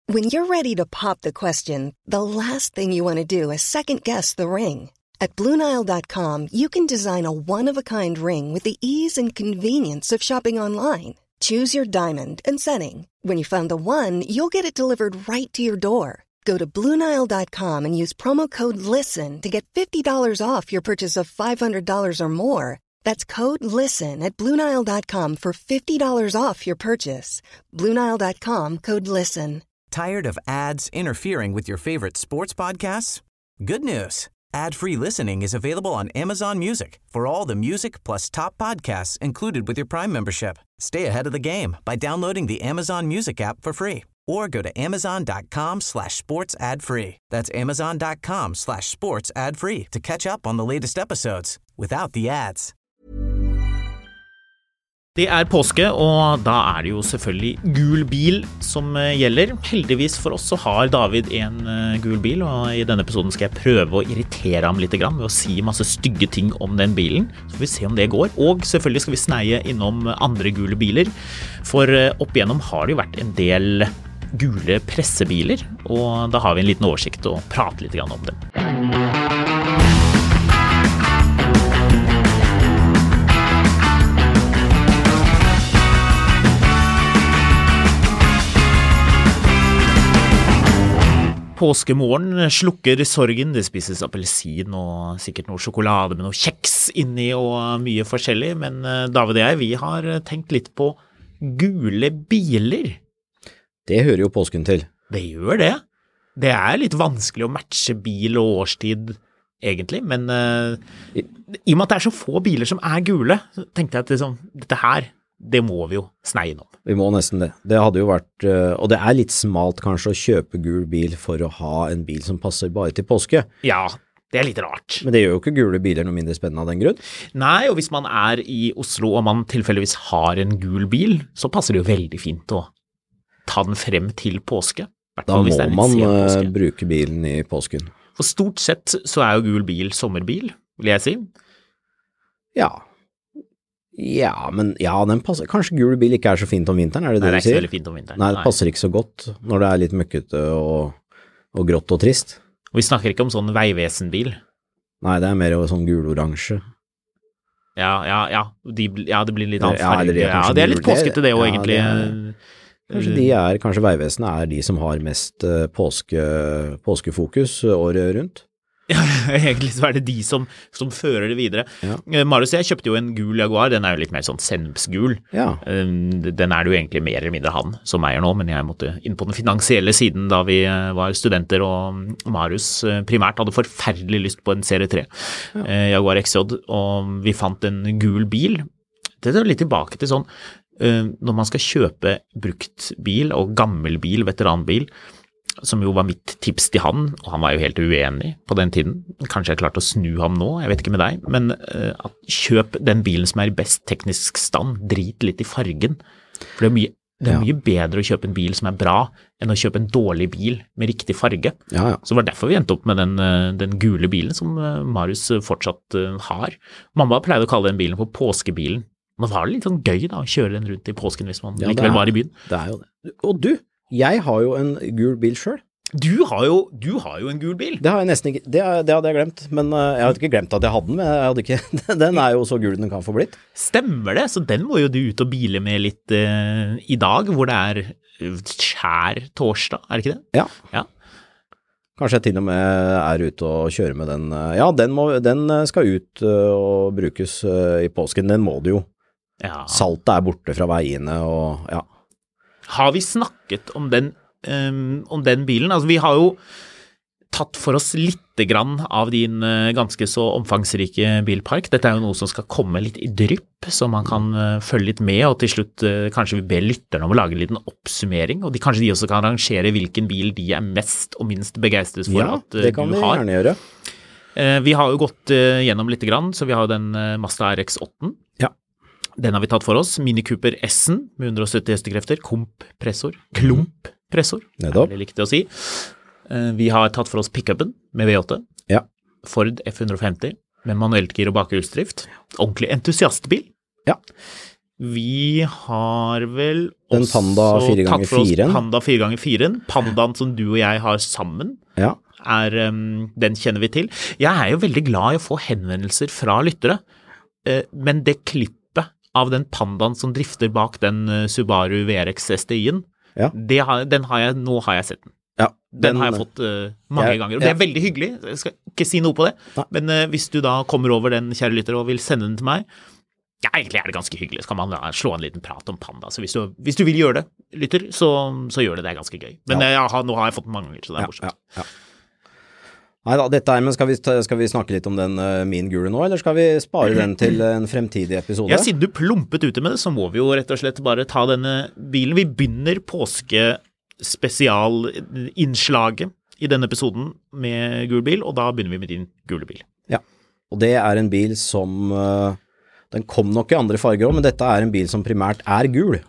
When you're ready to pop the question, the last thing you want to do is second-guess the ring. At BlueNile.com, you can design a one-of-a-kind ring with the ease and convenience of shopping online. Choose your diamond and setting. When you find the one, you'll get it delivered right to your door. Go to BlueNile.com and use promo code LISTEN to get $50 off your purchase of $500 or more. That's code LISTEN at BlueNile.com for $50 off your purchase. BlueNile.com, code LISTEN. Tired of ads interfering with your favorite sports podcasts? Good news. Ad-free listening is available on Amazon Music for all the music plus top podcasts included with your Prime membership. Stay ahead of the game by downloading the Amazon Music app for free or go to amazon.com/sports ad-free. That's amazon.com/sports ad-free to catch up on the latest episodes without the ads. Det påske, og da det jo selvfølgelig gul bil som gjelder. Heldigvis for oss så har David en gul bil, og I denne episoden skal jeg prøve å irritere ham litt grann ved å si masse stygge ting om den bilen. Så får vi se om det går. Og selvfølgelig skal vi sneie innom andre gule biler, for opp igjennom har det jo vært en del gule pressebiler, og da har vi en liten oversikt og prate litt grann om dem. Påskemorgen slukker sorgen, det spises appelsin og sikkert noe sjokolade med noe kjeks inni og mye forskjellig, men David og jeg, vi har tenkt litt på gule biler. Det hører jo påsken til. Det gjør det. Det litt vanskelig å matche bil og årstid egentlig, men I og med at det så få biler som gule, så tenkte jeg at liksom, dette her, det må vi jo sneie innom. Vi må nesten det. Det hadde jo vært, og det litt smalt kanskje å kjøpe gul bil for å ha en bil som passer bare til påske. Ja, det litt rart. Men det gjør jo ikke gule biler noe mindre spennende av den grunn. Nei, og hvis man I Oslo og man tilfeldigvis har en gul bil, så passer det jo veldig fint å ta den frem til påske. Da må man bruke bilen I påsken. For stort sett så jo gul bil sommerbil, vil jeg si. Ja, men den passer. Kanskje gul bil ikke så fint om vinteren, det det du sier? Nei, det ikke så veldig fint om vinteren. Nei, det passer ikke så godt når det litt møkkete og grått og trist. Og vi snakker ikke om sånn veivesenbil. Nei, det mer sånn gul-oransje. Ja, det blir litt annen farge. Ja, det litt påskete det også, egentlig. Kanskje kanskje veivesenet de som har mest påskefokus året rundt. Ja, egentlig så det de som fører det videre. Ja. Marius, jeg kjøpte jo en gul Jaguar, den jo litt mer sånn sennepsgul. Ja. Den det jo egentlig mer eller mindre han som eier nå, men jeg måtte inn på den finansielle siden da vi var studenter, og Marius primært hadde forferdelig lyst på en serie 3 Jaguar XJ, og vi fant en gul bil. Det litt tilbake til sånn, når man skal kjøpe brukt bil og gammel bil, veteranbil, som jo var mitt tips til han, og han var jo helt uenig på den tiden. Kanskje jeg klarte å snu ham nå, jeg vet ikke med deg, men at kjøp den bilen som I best teknisk stand, drit litt I fargen. For det mye bedre å kjøpe en bil som bra, enn å kjøpe en dårlig bil med riktig farge. Ja. Så det var derfor vi endte opp med den gule bilen som Marius fortsatt har. Mamma pleide å kalle den bilen for påskebilen. Men var det litt sånn gøy da, å kjøre den rundt I påsken hvis man likevel var I byen? Det jo det. Og du, jeg har jo en gul bil selv. Du har jo en gul bil. Det har jeg nesten ikke, det hadde jeg glemt, men jeg hadde ikke glemt at jeg hadde den, men jeg hadde ikke, den jo så gul den kan få blitt. Stemmer det, så den må jo du ut og bile med litt I dag, hvor det skjær torsdag, det ikke det? Ja. Kanskje jeg til og med ute og kjører med den. Ja, den skal ut og brukes I påsken, den må det jo. Ja. Saltet borte fra veiene, og ja. Har vi snakket om den bilen? Altså, vi har jo tatt for oss litt grann av din ganske så omfangsrike bilpark. Dette jo noe som skal komme litt I drypp, så man kan følge litt med, og til slutt kanskje vi ber lytterne om å lage en liten oppsummering, og kanskje de også kan rangere hvilken bil de mest og minst begeistres for at du har. Ja, det kan vi gjerne gjøre. Vi har jo gått gjennom litt grann, så vi har jo den Mazda RX-8. Ja. Den har vi tatt for oss. Mini Cooper S-en med 170 hestekrefter, kompressor, klumppressor, det likte å si. Vi har tatt for oss pick-upen med V8, ja. Ford F150 med manuelt gir og bakhjulsdrift, ordentlig entusiastbil. Ja. Vi har vel den Panda 4x4. Panda 4x4. Pandaen som du og jeg har sammen, den kjenner vi til. Jeg er jo veldig glad i å få henvendelser fra lyttere, men det klippet av den Pandaen som drifter bak den Subaru VRX STI-en, nå har jeg sett den. Ja, den har jeg fått mange ganger, og det er veldig hyggelig. Jeg skal ikke si noe på det, men hvis du da kommer over den, kjære lytter, og vil sende den til meg, egentlig er det ganske hyggelig. Så kan man slå en liten prat om Panda. Så hvis du vil gjøre det, lytter, så gjør det. Det er ganske gøy. Men nå har jeg fått mange ganger, så det er morsomt. Neida, men skal vi snakke litt om den min gule nå, eller skal vi spare den til en fremtidig episode? Ja, siden du plumpet ute med det, så må vi jo rett og slett bare ta denne bilen. Vi begynner spesialinnslaget i denne episoden med gul bil, og da begynner vi med din gule bil. Ja, og det er en bil som, den kom nok i andre farger også, men dette er en bil som primært er gul.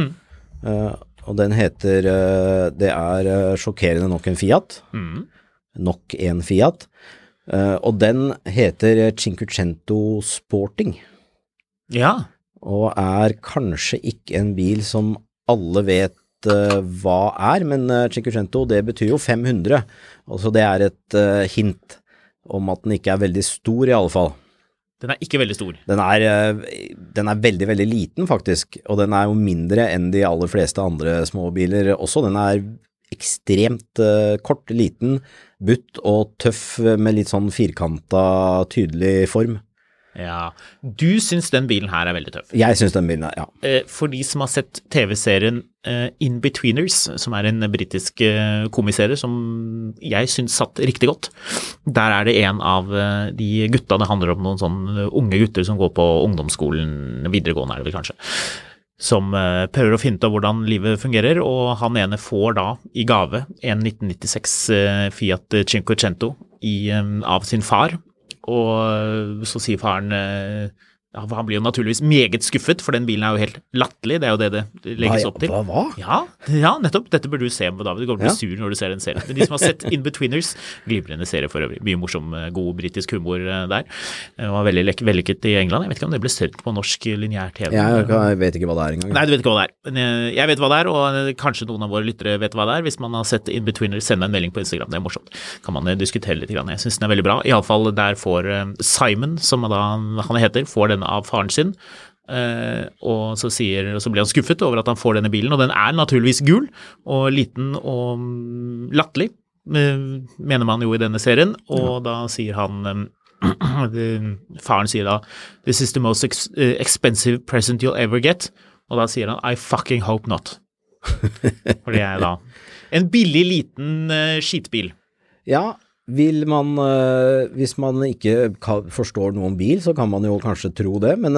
Og den heter, det er sjokkerende nok en Fiat. Nok en Fiat. Og den heter Cinquecento Sporting. Ja. Og er kanskje ikke en bil som alle vet hva er, men Cinquecento, det betyr jo 500, altså det er et hint om at den ikke er veldig stor i alle fall. Den er ikke veldig stor. Den er veldig, veldig liten faktisk, og den er jo mindre enn de aller fleste andre små biler også. Den er ekstremt kort, liten, butt og tøff med litt sånn firkantet, tydelig form. Ja, du synes den bilen her er veldig tøff. Jeg synes den bilen er, ja. For de som har sett TV-serien In-Betweeners, som er en britisk komiserie som jeg synes satt riktig godt. Der er det en av de gutta, det handler om noen sånne unge gutter som går på ungdomsskolen, videregående er det vel kanskje, som prøver å finne ut av hvordan livet fungerer, og han ene får da i gave en 1996 Fiat Cinquecento av sin far. Og så sier faren, han blir jo naturligvis meget skuffet, for den bilen er jo helt latterlig, det er jo det legges opp til. Hva? Ja, nettopp. Dette burde du se med David, du kommer til å bli sur når du ser den serien. Men de som har sett In-Betweeners, glimrende serie for øvrig, mye morsom, god britisk humor der. Det var veldig vellykket i England, jeg vet ikke om det ble sett på norsk lineær TV. Jeg vet ikke hva det er engang. Nei, du vet ikke hva det er, men jeg vet hva det er, og kanskje noen av våre lyttere vet hva det er. Hvis man har sett In-Betweeners, send en melding på Instagram, det er morsomt. Kan man diskutere litt grann. Jeg synes den er veldig bra. I alle fall der får Simon, som han heter, får denne av faren sin, og så blir han skuffet over at han får denne bilen, og den er naturligvis gul og liten og latterlig, mener man jo i denne serien, og da sier han, faren sier da, "This is the most expensive present you'll ever get", og da sier han, "I fucking hope not." For det er da en billig liten skitbil. Ja, hvis man ikke forstår noe om bil, så kan man jo kanskje tro det, men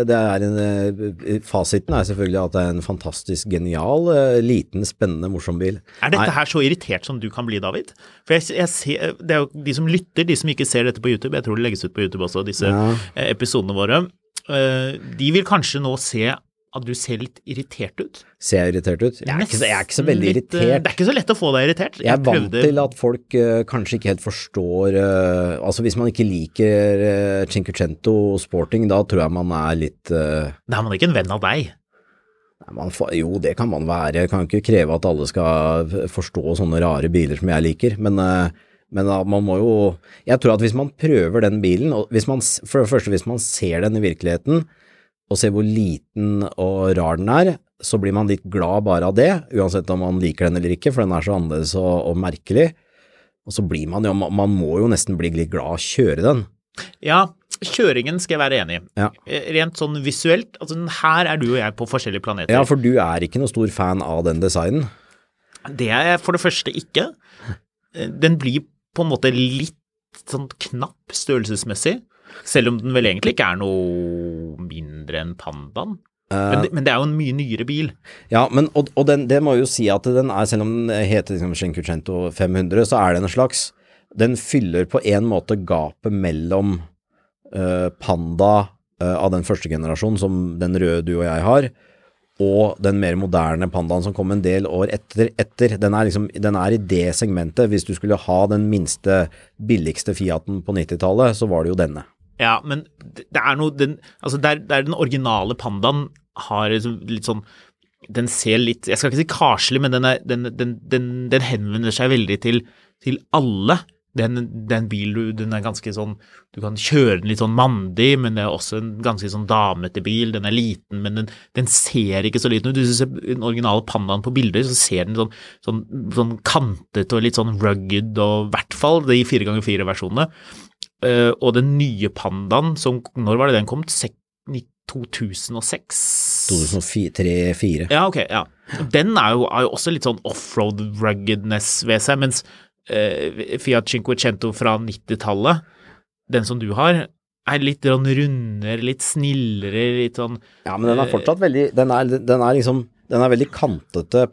fasiten er selvfølgelig at det er en fantastisk genial, liten, spennende, morsom bil. Er dette her så irritert som du kan bli, David? For jeg ser, det er jo de som lytter, de som ikke ser dette på YouTube, jeg tror det legges ut på YouTube også, disse episodene våre, de vil kanskje nå se at du ser litt irritert ut. Ser jeg irritert ut? Jeg er ikke så veldig irritert. Det er ikke så lett å få deg irritert. Jeg er vant til at folk kanskje ikke helt forstår, altså hvis man ikke liker Cinquecento Sporting, da tror jeg man er litt... Da er man ikke en venn av deg. Jo, det kan man være. Jeg kan ikke kreve at alle skal forstå sånne rare biler som jeg liker, men man må jo... Jeg tror at hvis man prøver den bilen, og for det første hvis man ser den i virkeligheten, og ser hvor liten og rar den er, så blir man litt glad bare av det, uansett om man liker den eller ikke, for den er så annerledes og merkelig. Og så blir man må jo nesten bli litt glad av å kjøre den. Ja, kjøringen skal jeg være enig i. Ja. Rent sånn visuelt, altså her er du og jeg på forskjellige planeter. Ja, for du er ikke noe stor fan av den designen. Det er jeg for det første ikke. Den blir på en måte litt sånn knapp størrelsesmessig, selv om den vel egentlig ikke er noe mindre enn Pandaen. Men det er jo en mye nyere bil. Ja, men det må jo si at den er, selv om den heter liksom Cinquecento 500, så er det en slags, den fyller på en måte gapet mellom Panda av den første generasjonen, som den røde du og jeg har, og den mer moderne Pandaen som kom en del år etter. Den er i det segmentet. Hvis du skulle ha den minste, billigste Fiaten på 90-tallet, så var det jo denne. Ja, men det er noe, det er den originale Pandaen har litt sånn, den ser litt, jeg skal ikke si karslig, men den henvender seg veldig til alle. Den bilen, den ganske sånn, du kan kjøre den litt sånn mandig, men det også en ganske sånn damete bil, den liten, men den ser ikke så liten ut. Du ser den originale Pandaen på bilder, så ser den sånn kantet og litt sånn rugged, og i hvert fall de 4x4 versjonene. Og den nye Pandaen, når var det den kom? 2006? 2003-2004. Ja, ok, ja. Den er jo også litt sånn off-road ruggedness ved seg, mens Fiat Cinquecento fra 90-tallet, den som du har, litt rundere, litt snillere, litt sånn... Ja, men den er fortsatt veldig, den er veldig kantete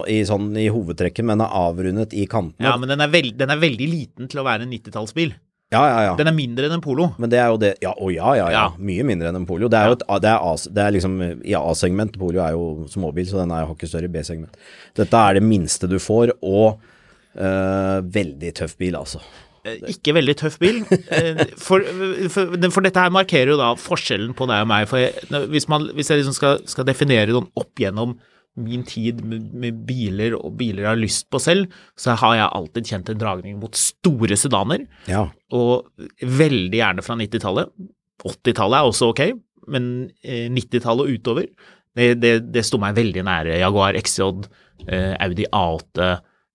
i hovedtrekken, men er avrundet i kantene. Ja, men den er veldig liten til å være en 90-tallsbil. Ja. Den er mindre enn en Polo. Men det er jo det, ja. Mye mindre enn en Polo. Det er liksom, i A-segment, Polo er jo småbil, så den har ikke større i B-segment. Dette er det minste du får, og veldig tøff bil, altså. Ikke veldig tøff bil, for dette her markerer jo da forskjellen på deg og meg, for hvis jeg liksom skal definere noen opp gjennom min tid med biler og biler jeg har lyst på selv, så har jeg alltid kjent en dragning mot store sedaner, og veldig gjerne fra 90-tallet. 80-tallet er også ok, men 90-tallet og utover, det stod meg veldig nære. Jaguar XJ, Audi A8,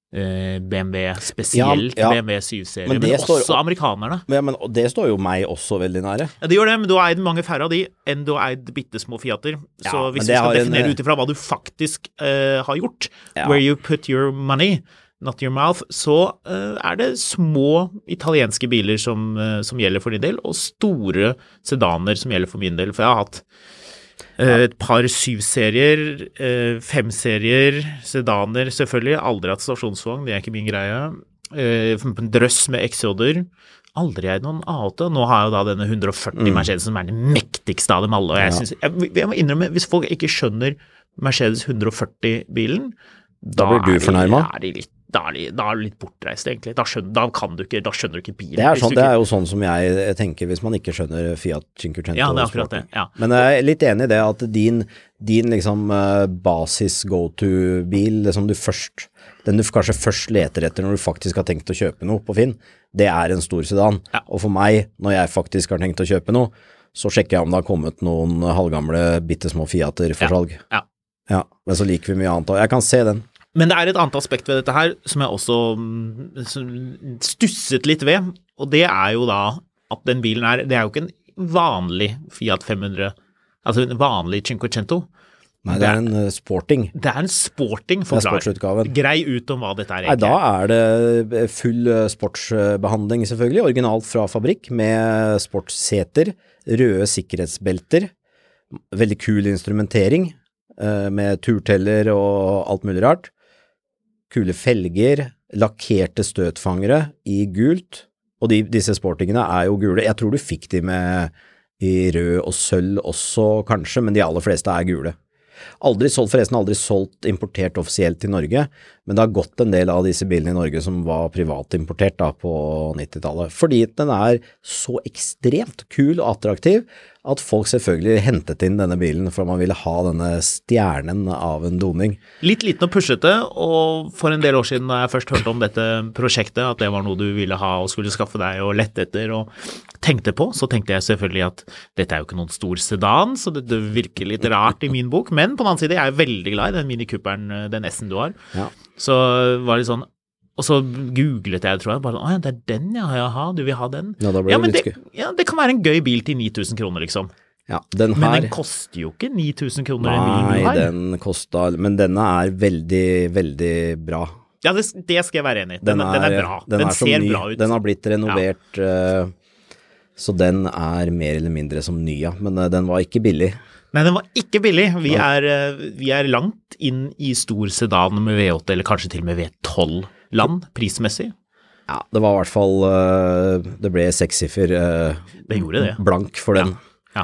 BMW spesielt, BMW 7-serie, men også amerikanerne. Men det står jo meg også veldig nære. Ja, det gjør det, men du har eid mange færre av de enn du har eid bittesmå Fiater. Så hvis vi skal definere ut ifra hva du faktisk har gjort, where you put your money, not your mouth, så det små italienske biler som gjelder for din del, og store sedaner som gjelder for min del, for jeg har hatt et par 7-serier, 5-serier, sedaner selvfølgelig, aldri hatt stasjonsvogn, det er ikke min greie, en drøss med XJ-er, aldri eid noen A8, nå har jeg jo da denne 140 Mercedes som den mektigste av dem alle, og jeg må innrømme, hvis folk ikke skjønner Mercedes 140-bilen, da blir du fornærmet. Da er du litt bortreist egentlig, da skjønner du ikke bilen. Det er jo sånn som jeg tenker hvis man ikke skjønner Fiat Cinquecento. Ja, det er akkurat det, ja. Men jeg er litt enig i det at din liksom basis go-to-bil, det som den du kanskje først leter etter når du faktisk har tenkt å kjøpe noe på Finn, det er en stor sedan. Ja. Og for meg, når jeg faktisk har tenkt å kjøpe noe, så sjekker jeg om det har kommet noen halvgamle, bittesmå Fiater for salg. Ja. Men så liker vi mye annet, og jeg kan se den. Men det er et annet aspekt ved dette her som jeg også stusset litt ved, og det er jo da at den bilen det er jo ikke en vanlig Fiat 500, altså en vanlig Cinquecento. Nei, det er en sporting. Det er en sporting, forklar. Grei ut om hva dette er egentlig. Nei, da det full sportsbehandling selvfølgelig, originalt fra fabrikk, med sportsseter, røde sikkerhetsbelter, veldig kul instrumentering, med turteller og alt mulig rart. Kule felger, lakkerte støtfangere i gult, og disse sportingene er jo gule. Jeg tror du fikk de med i rød og sølv også kanskje, men de aller fleste er gule. Aldri solgt importert offisielt til Norge, men det har gått en del av disse bilene i Norge som var privatimportert da på 90-tallet, fordi den er så ekstremt kul og attraktiv at folk selvfølgelig hentet inn denne bilen for man ville ha denne stjernen av en doning. Litt liten og pushete, og for en del år siden da jeg først hørte om dette prosjektet, at det var noe du ville ha og skulle skaffe deg og lette etter og tenkte på, så tenkte jeg selvfølgelig at dette er jo ikke noen stor sedan, så det virker litt rart i min bok, men på den annen side jeg veldig glad i den Mini Cooperen, den S-en du har. Ja. Så var det sånn, og så googlet jeg, tror jeg, bare sånn, det er den, jaha, du vil ha den? Ja, da ble det litt skøy. Ja, det kan være en gøy bil til 9.000 kroner, liksom. Ja, men den koster jo ikke 9.000 kroner en bil du har. Nei, den koster, men denne er veldig, veldig bra. Ja, det skal jeg være enig i. Den er bra. Den ser bra ut. Den har blitt renovert, så den er mer eller mindre som ny, ja. Men den var ikke billig. Nei, den var ikke billig. Vi er langt inn i stor sedan med V8, eller kanskje til og med V12 land, prismessig. Ja, det var i hvert fall, det ble 6-siffer blank for den. Ja.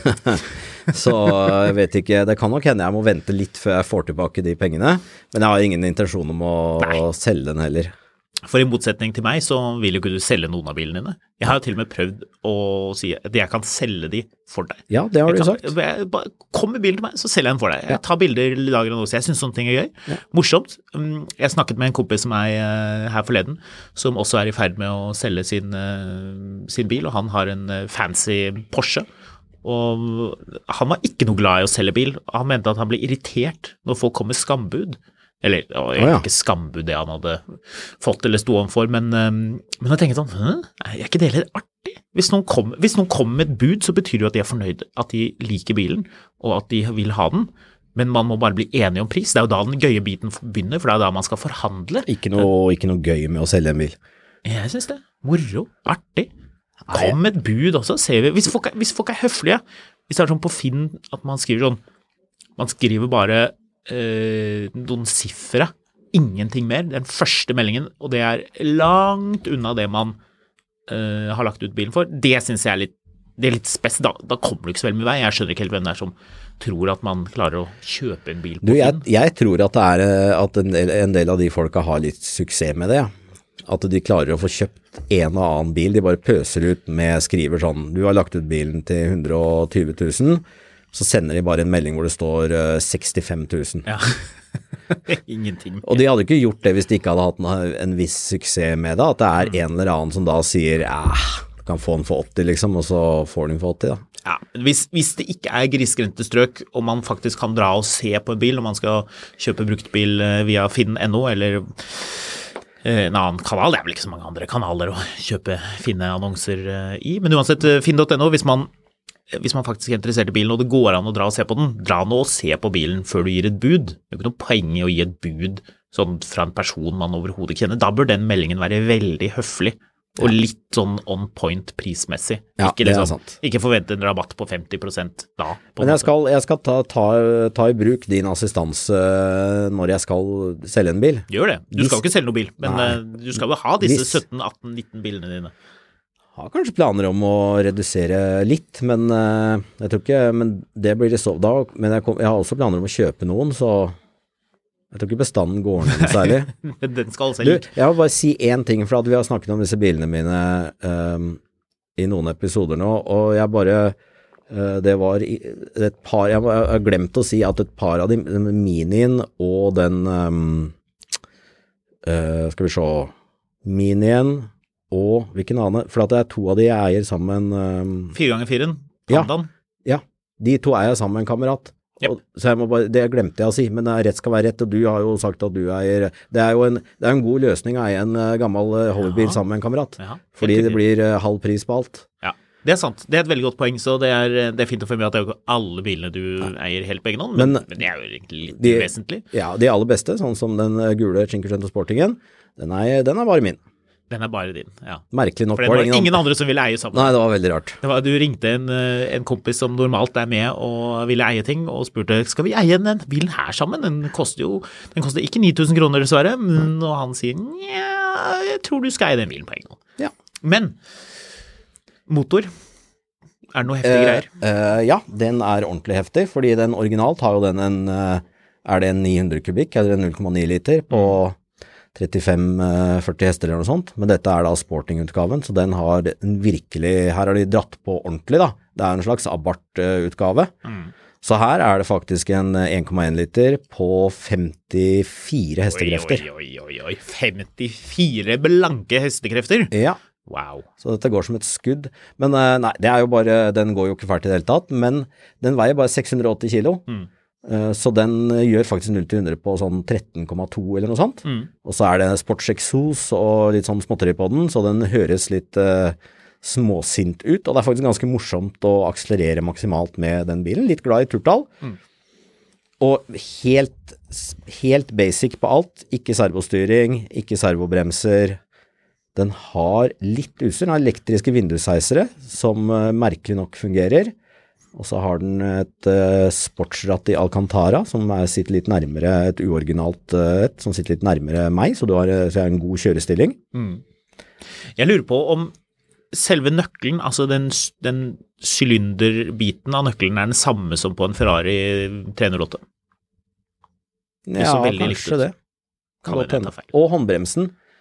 Så jeg vet ikke, det kan nok hende jeg må vente litt før jeg får tilbake de pengene, men jeg har ingen intensjon om å selge den heller. For i motsetning til meg, så vil jo ikke du selge noen av bilene dine. Jeg har jo til og med prøvd å si at jeg kan selge de for deg. Ja, det har du sagt. Kom med bilen til meg, så selger jeg den for deg. Jeg tar bilder i dagen og også. Jeg synes sånne ting er gøy. Ja. Morsomt. Jeg snakket med en kompis som her forleden, som også er i ferd med å selge sin bil, og han har en fancy Porsche. Og han var ikke noe glad i å selge bil. Han mente at han ble irritert når folk kom med skambud. Eller, ikke skambud det han hadde fått eller sto om for, men jeg tenkte sånn, er ikke det litt artig? Hvis noen kommer med et bud, så betyr det jo at de er fornøyd, at de liker bilen, og at de vil ha den, men man må bare bli enige om pris. Det er jo da den gøye biten begynner, for det er da man skal forhandle. Ikke noe gøy med å selge en bil. Jeg synes det. Moro, artig. Kom med et bud også, ser vi. Hvis folk er høflige, hvis det er sånn på Finn at man skriver sånn, man skriver bare noen siffre, ingenting mer, den første meldingen, og det er langt unna det man har lagt ut bilen for. Det synes jeg er litt spes. Da kommer du ikke så veldig mye vei. Jeg skjønner ikke helt hvem det er som tror at man klarer å kjøpe en bil på Finn. Jeg tror at det er at en del av de folka har litt suksess med det, ja. At de klarer å få kjøpt en og annen bil, de bare pøser ut med skriver sånn, du har lagt ut bilen til 120 000, så sender de bare en melding hvor det står 65 000. Ja, ingenting. Og de hadde ikke gjort det hvis de ikke hadde hatt en viss suksess med det, at det er en eller annen som da sier, du kan få den for 80 liksom, og så får den for 80 da. Ja, hvis det ikke er grisgrendte strøk, og man faktisk kan dra og se på en bil, og man skal kjøpe bruktbil via Finn.no, eller en annen kanal, det er vel ikke så mange andre kanaler å finne annonser i, men uansett Finn.no, hvis man faktisk er interessert i bilen, og det går an å dra og se på den, dra nå og se på bilen før du gir et bud. Det er ikke noe poeng i å gi et bud sånn fra en person man overhodet kjenner. Da bør den meldingen være veldig høflig, og litt sånn on point prismessig. Ja, ikke, det er sant. Ikke forvente en rabatt på 50% da. Men jeg skal ta i bruk din assistanse når jeg skal selge en bil. Gjør det. Du skal jo ikke selge noen bil, men du skal jo ha disse 17, 18, 19 bilene dine. Jeg har kanskje planer om å redusere litt, men jeg tror ikke, men det blir det så da, men jeg har også planer om å kjøpe noen, så jeg tror ikke bestanden går ned særlig. Den skal seg like. Jeg vil bare si en ting, for at vi har snakket om disse bilene mine i noen episoder nå, og jeg bare, det var et par, jeg har glemt å si at et par av de, Minien og den, skal vi se, Minien, og hvilken annen, for at det er to av de jeg eier sammen 4x4-en, Pandaen. Ja, de to eier sammen med en kamerat. Yep. Så det glemte jeg å si, men rett skal være rett, og du har jo sagt at du eier, det er jo en god løsning å eie en gammel hobbybil sammen med en kamerat, fordi det blir halv pris på alt. Ja, det er sant, det er et veldig godt poeng, så det er fint å få med at det er jo ikke alle bilene du eier helt på egen hånd, men det er jo egentlig litt uvesentlig. Ja, de aller beste, sånn som den gule Cinquecento Sportingen, den er bare min. Den er bare din, ja. Merkelig nok. For det var ingen andre som ville eie sammen. Nei, det var veldig rart. Du ringte en kompis som normalt er med og ville eie ting, og spurte, skal vi eie den bilen her sammen? Den koster ikke 9 000 kroner dessverre, og han sier, nja, jeg tror du skal eie den bilen på en gang. Ja. Men, motor, er det noe heftige greier? Ja, den er ordentlig heftig, fordi den originalt har jo den er det en 900 kubikk, eller 0,9 liter på 35-40 hester eller noe sånt, men dette er da sporting-utgaven, så den har virkelig, her har de dratt på ordentlig da, det er en slags Abarth-utgave, så her er det faktisk en 1,1 liter på 54 hestekrefter. Oi, 54 blanke hestekrefter? Ja. Wow. Så dette går som et skudd, men nei, det er jo bare, den går jo ikke fælt i det hele tatt, men den veier bare 680 kilo, så den gjør faktisk 0-100 på sånn 13,2 eller noe sånt, og så er det sportseksos og litt sånn småtteri på den, så den høres litt småsint ut, og det er faktisk ganske morsomt å akselerere maksimalt med den bilen, litt glad i turtall, og helt basic på alt, ikke servostyring, ikke servobremser, den har litt utstyr, den har elektriske vindusheisere som merkelig nok fungerer, og så har den et sportsratt i Alcantara som sitter litt nærmere et uoriginalt som sitter litt nærmere meg, så jeg har en god kjørestilling. Jeg lurer på om selve nøkkelen, altså den sylinderbiten av nøkkelen er den samme som på en Ferrari 308. Ja, kanskje det. Og håndbremsen.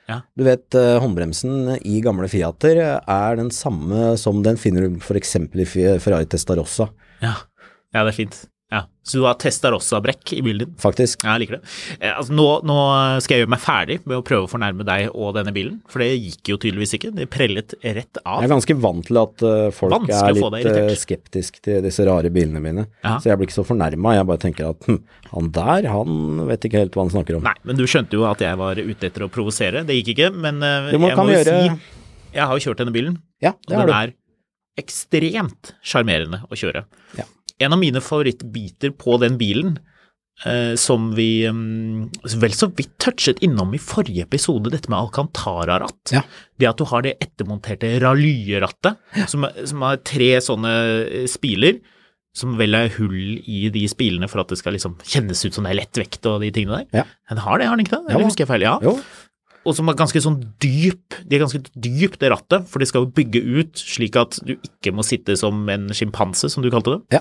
Ja. Du vet, håndbremsen i gamle Fiater den samme som den finner du for eksempel i Ferrari Testarossa. Ja, det fint. Ja, så du har Testarossa-brekk i bilen din? Faktisk. Ja, jeg liker det. Altså, nå skal jeg gjøre meg ferdig med å prøve å fornærme deg og denne bilen, for det gikk jo tydeligvis ikke. Det prellet rett av. Jeg ganske vant til at folk litt skeptisk til disse rare bilene mine, så jeg blir ikke så fornærmet. Jeg bare tenker at han vet ikke helt hva han snakker om. Nei, men du skjønte jo at jeg var ute etter å provosere. Det gikk ikke, men jeg må jo si, jeg har jo kjørt denne bilen, og den ekstremt charmerende å kjøre. Ja. En av mine favorittbiter på den bilen, som vi vel så vidt touchet innom i forrige episode, dette med Alcantara-ratt. Ja. Det at du har det ettermonterte Ralye-rattet, som har 3 sånne spiler, som vel er hull i de spilene for at det skal liksom kjennes ut som det er lett vekt og de tingene der. Ja. Den har den ikke det? Eller husker jeg feil? Ja. Jo. Og som er ganske sånn dyp, det er ganske dypt det rattet, for det skal jo bygge ut slik at du ikke må sitte som en skimpanse, som du kalte det. Ja.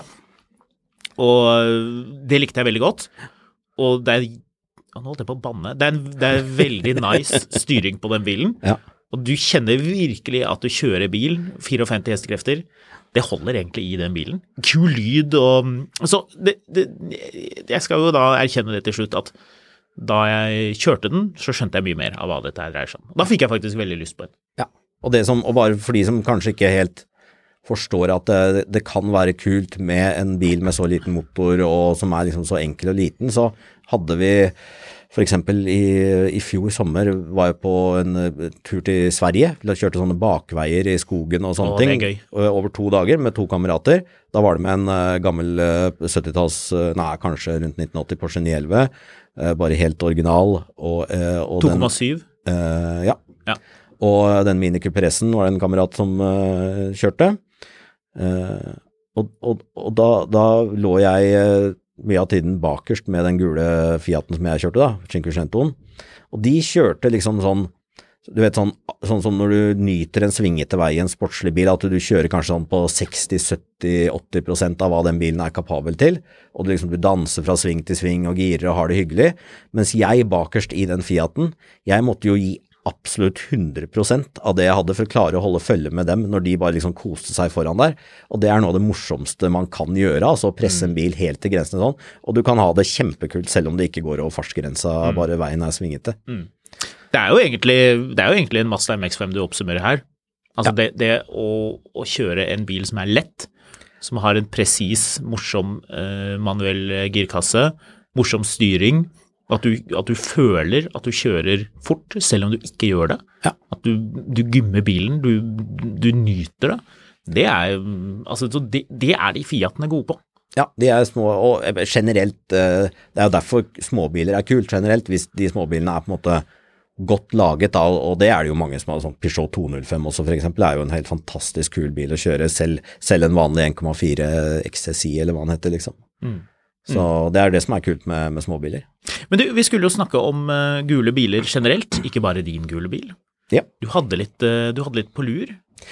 Og det likte jeg veldig godt, og nå holdt jeg på å banne, det er veldig nice styring på den bilen, og du kjenner virkelig at du kjører bil, 54 hestekrefter, det holder egentlig i den bilen. Kul lyd, og så jeg skal jo da erkjenne det til slutt, at da jeg kjørte den, så skjønte jeg mye mer av hva dette her dreier seg om. Da fikk jeg faktisk veldig lyst på det. Ja, og bare for de som kanskje ikke helt forstår at det kan være kult med en bil med så liten motor og som liksom så enkel og liten, så hadde vi for eksempel i fjor sommer var jeg på en tur til Sverige, kjørte sånne bakveier i skogen og sånne ting, over 2 dager med 2 kamerater. Da var det med en gammel 70-talls, kanskje rundt 1980 Porsche 911, bare helt original. 2,7? Ja. Og den Mini Cooper S-en var det en kamerat som kjørte. Og da lå jeg mye av tiden bakerst med den gule Fiaten som jeg kjørte da, Cinquecentoen, og de kjørte liksom sånn, du vet sånn som når du nyter en svingete vei i en sportslig bil, at du kjører kanskje sånn på 60-70-80% av hva den bilen er kapabel til, og du danser fra sving til sving og girer og har det hyggelig, mens jeg bakerst i den Fiaten, jeg måtte jo gi absolutt 100% av det jeg hadde for å klare å holde følge med dem når de bare liksom koste seg foran der, og det er noe av det morsomste man kan gjøre, altså presse en bil helt til grensene sånn, og du kan ha det kjempekult selv om det ikke går over fartsgrensa, bare veien er svingete. Det er jo egentlig en Mazda MX-5 du oppsummerer her, altså det å kjøre en bil som er lett, som har en presis, morsom manuell girkasse, morsom styring, at du føler at du kjører fort, selv om du ikke gjør det. Ja. At du gymmer bilen, du nyter det. Det er de Fiatene gode på. Ja, de er små, og generelt, det er jo derfor småbiler er kult generelt, hvis de småbilene er på en måte godt laget, da, og det er det jo mange som har, sånn Peugeot 205 også for eksempel, er jo en helt fantastisk kul bil å kjøre, selv en vanlig 1,4 XSI, eller hva den heter liksom. Så det er det som er kult med småbiler. Men vi skulle jo snakke om gule biler generelt, ikke bare din gule bil. Ja. Du hadde litt på lur.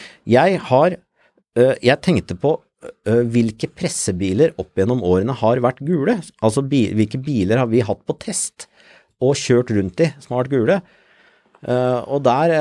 Jeg tenkte på hvilke pressebiler opp gjennom årene har vært gule. Altså hvilke biler har vi hatt på test og kjørt rundt i som har vært gule. Og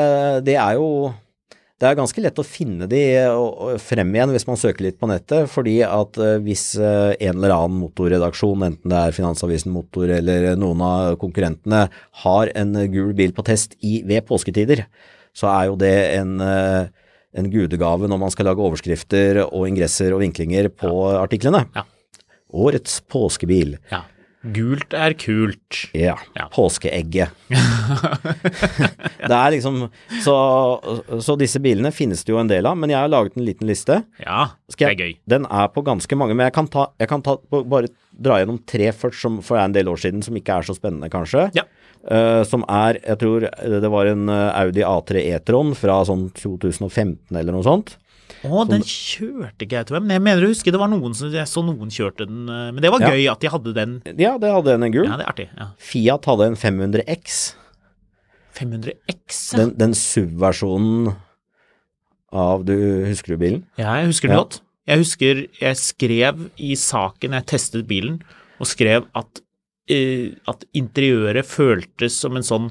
det er ganske lett å finne de frem igjen hvis man søker litt på nettet, fordi at hvis en eller annen motorredaksjon, enten det er Finansavisen Motor eller noen av konkurrentene, har en gul bil på test ved påsketider, så er jo det en gudegave når man skal lage overskrifter og ingresser og vinklinger på artiklene. Ja. Årets påskebil. Ja. Gult er kult. Ja. Påskeegget. Det er liksom, så disse bilene finnes det jo en del av, men jeg har laget en liten liste. Ja, det er gøy. Den er på ganske mange, men jeg kan bare dra gjennom 3 først, som for en del år siden, som ikke er så spennende kanskje. Ja. Som jeg tror det var en Audi A3 e-tron fra sånn 2015 eller noe sånt. Den kjørte ikke jeg, tror jeg, men jeg mener å huske det var jeg så noen kjørte den, men det var gøy at de hadde den. Ja, det hadde den en gul. Ja, det er artig, ja. Fiat hadde en 500X. 500X? Den SUV-versjonen av, husker du bilen? Ja, jeg husker det godt. Jeg husker jeg skrev i saken, jeg testet bilen, og skrev at interiøret føltes som en sånn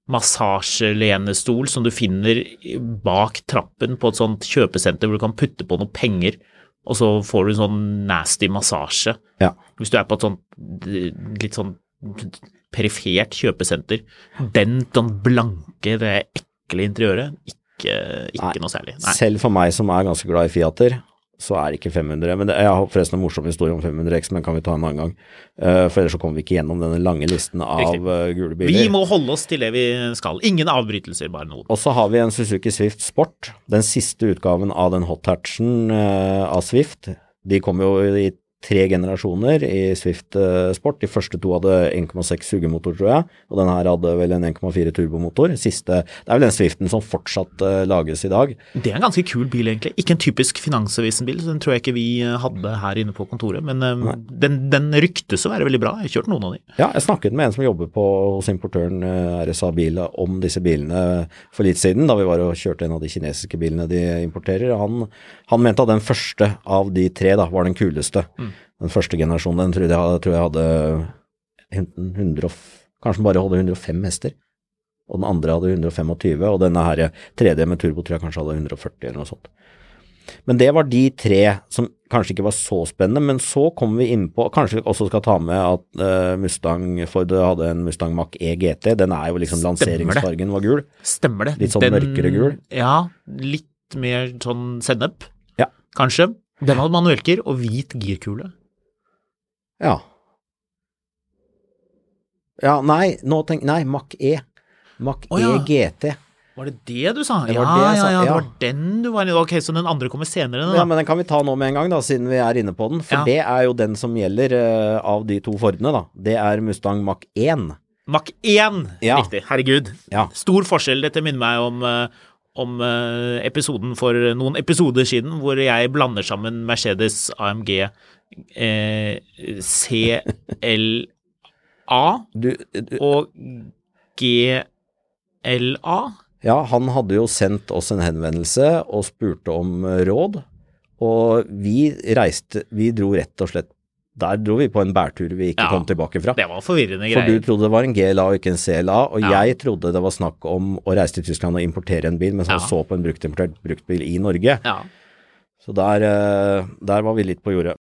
massasjelenestol som du finner bak trappen på et sånt kjøpesenter hvor du kan putte på noe penger, og så får du en sånn nasty massasje. Ja. Hvis du på et sånt litt sånn perifert kjøpesenter. Den sånn blanke, det ekle interiøret, ikke noe særlig. Nei. Selv for meg som ganske glad i Fiater, så det ikke 500, men jeg har forresten en morsom historie om 500X, men kan vi ta en annen gang, for ellers så kommer vi ikke gjennom denne lange listen av gule biler. Vi må holde oss til det vi skal. Ingen avbrytelser, bare noe. Og så har vi en Suzuki Swift Sport, den siste utgaven av den hot hatchen av Swift. De kom jo i 3 generasjoner i Swift Sport. De første 2 hadde 1,6 sugemotor, tror jeg, og den her hadde vel en 1,4 turbomotor. Siste, det vel den Swiften som fortsatt lages i dag. Det en ganske kul bil egentlig. Ikke en typisk Finansavisen-bil, så den tror jeg ikke vi hadde her inne på kontoret, men den ryktes å være veldig bra. Jeg har kjørt noen av de. Ja, jeg snakket med en som jobber hos importøren RSA Bil om disse bilene for litt siden, da vi var og kjørte en av de kinesiske bilene de importerer. Han mente at den første av de 3 da, var den kuleste. Den første generasjonen, den tror jeg hadde 100, kanskje bare hadde 105 hester, og den andre hadde 125, og denne her 3D med turbo tror jeg kanskje hadde 140 eller noe sånt. Men det var de 3 som kanskje ikke var så spennende, men så kommer vi inn på, kanskje vi også skal ta med at Mustang, Ford hadde en Mustang Mach-E GT, den jo liksom lanseringsfargen var gul. Stemmer det. Litt sånn mørkere gul. Ja, litt mer sånn sennep, ja. Kanskje. Den hadde manuelgir og hvit girkule. Ja. Ja, nei, Mach-E. Mach-E GT. Var det det du sa? Det var den du var inne. Ok, så den andre kommer senere. Da. Ja, men den kan vi ta nå med en gang da, siden vi inne på den. For det jo den som gjelder av de 2 Fordene da. Det Mustang Mach-1. Mach-1, riktig. Herregud. Ja. Stor forskjell. Dette minner meg om episoden for noen episoder siden, hvor jeg blander sammen Mercedes AMG CLA og GLA. Ja, han hadde jo sendt oss en henvendelse og spurte om råd, og vi dro rett og slett, der dro vi på en bærtur vi ikke kom tilbake fra. Det var forvirrende greier. For du trodde det var en GLA og ikke en CLA, og jeg trodde det var snakk om å reise til Tyskland og importere en bil, mens han så på en bruktbil i Norge. Ja. Så der var vi litt på jordet.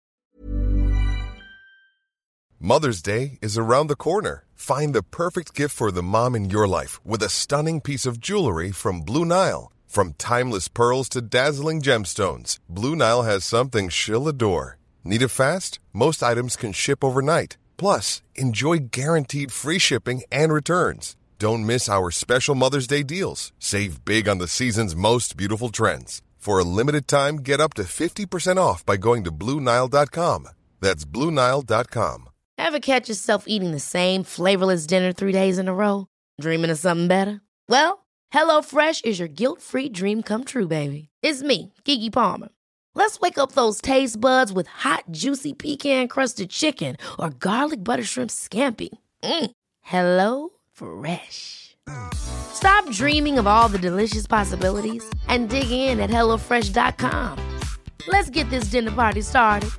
Mother's Day is around the corner. Find the perfect gift for the mom in your life with a stunning piece of jewelry from Blue Nile. From timeless pearls to dazzling gemstones, Blue Nile has something she'll adore. Need it fast? Most items can ship overnight. Plus, enjoy guaranteed free shipping and returns. Don't miss our special Mother's Day deals. Save big on the season's most beautiful trends. For a limited time, get up to 50% off by going to BlueNile.com. That's BlueNile.com. Ever catch yourself eating the same flavorless dinner 3 days in a row? Dreaming of something better? Well, HelloFresh is your guilt-free dream come true, baby. It's me, Keke Palmer. Let's wake up those taste buds with hot, juicy pecan-crusted chicken or garlic butter shrimp scampi. Hello Fresh. Stop dreaming of all the delicious possibilities and dig in at HelloFresh.com. Let's get this dinner party started.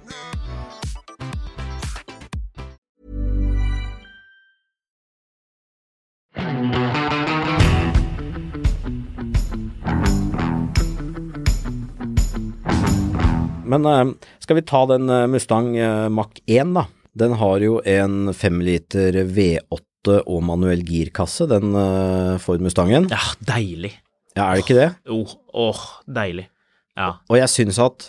Men skal vi ta den Mustang Mach-1 da? Den har jo en 5 liter V8 og manuell girkasse, den Ford Mustangen. Ja, deilig. Ja, det ikke det? Deilig. Ja. Og jeg synes at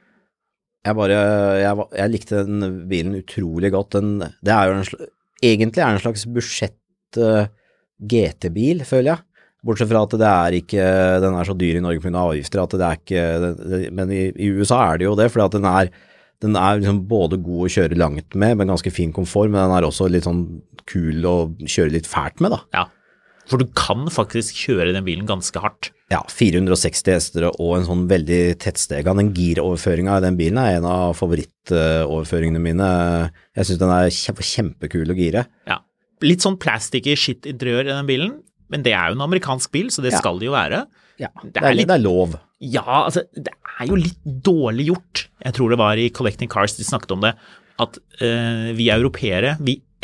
jeg likte den bilen utrolig godt. Det jo egentlig en slags budsjett GT-bil, føler jeg. Bortsett fra at den så dyr i Norge på grunn av avgifter, at det ikke, men i USA det jo det, fordi at den liksom både god å kjøre langt med ganske fin komfort, men den også litt sånn kul å kjøre litt fælt med da. Ja, for du kan faktisk kjøre den bilen ganske hardt. Ja, 460 hester og en sånn veldig tettstega. Den giroverføringen i den bilen en av favorittoverføringene mine. Jeg synes den kjempekul å gire. Ja, litt sånn plasticky shit interiør i den bilen. Men det jo en amerikansk bil, så det skal det jo være. Ja, det lov. Ja, altså, det jo litt dårlig gjort. Jeg tror det var i Collecting Cars de snakket om det, at vi europeere, vi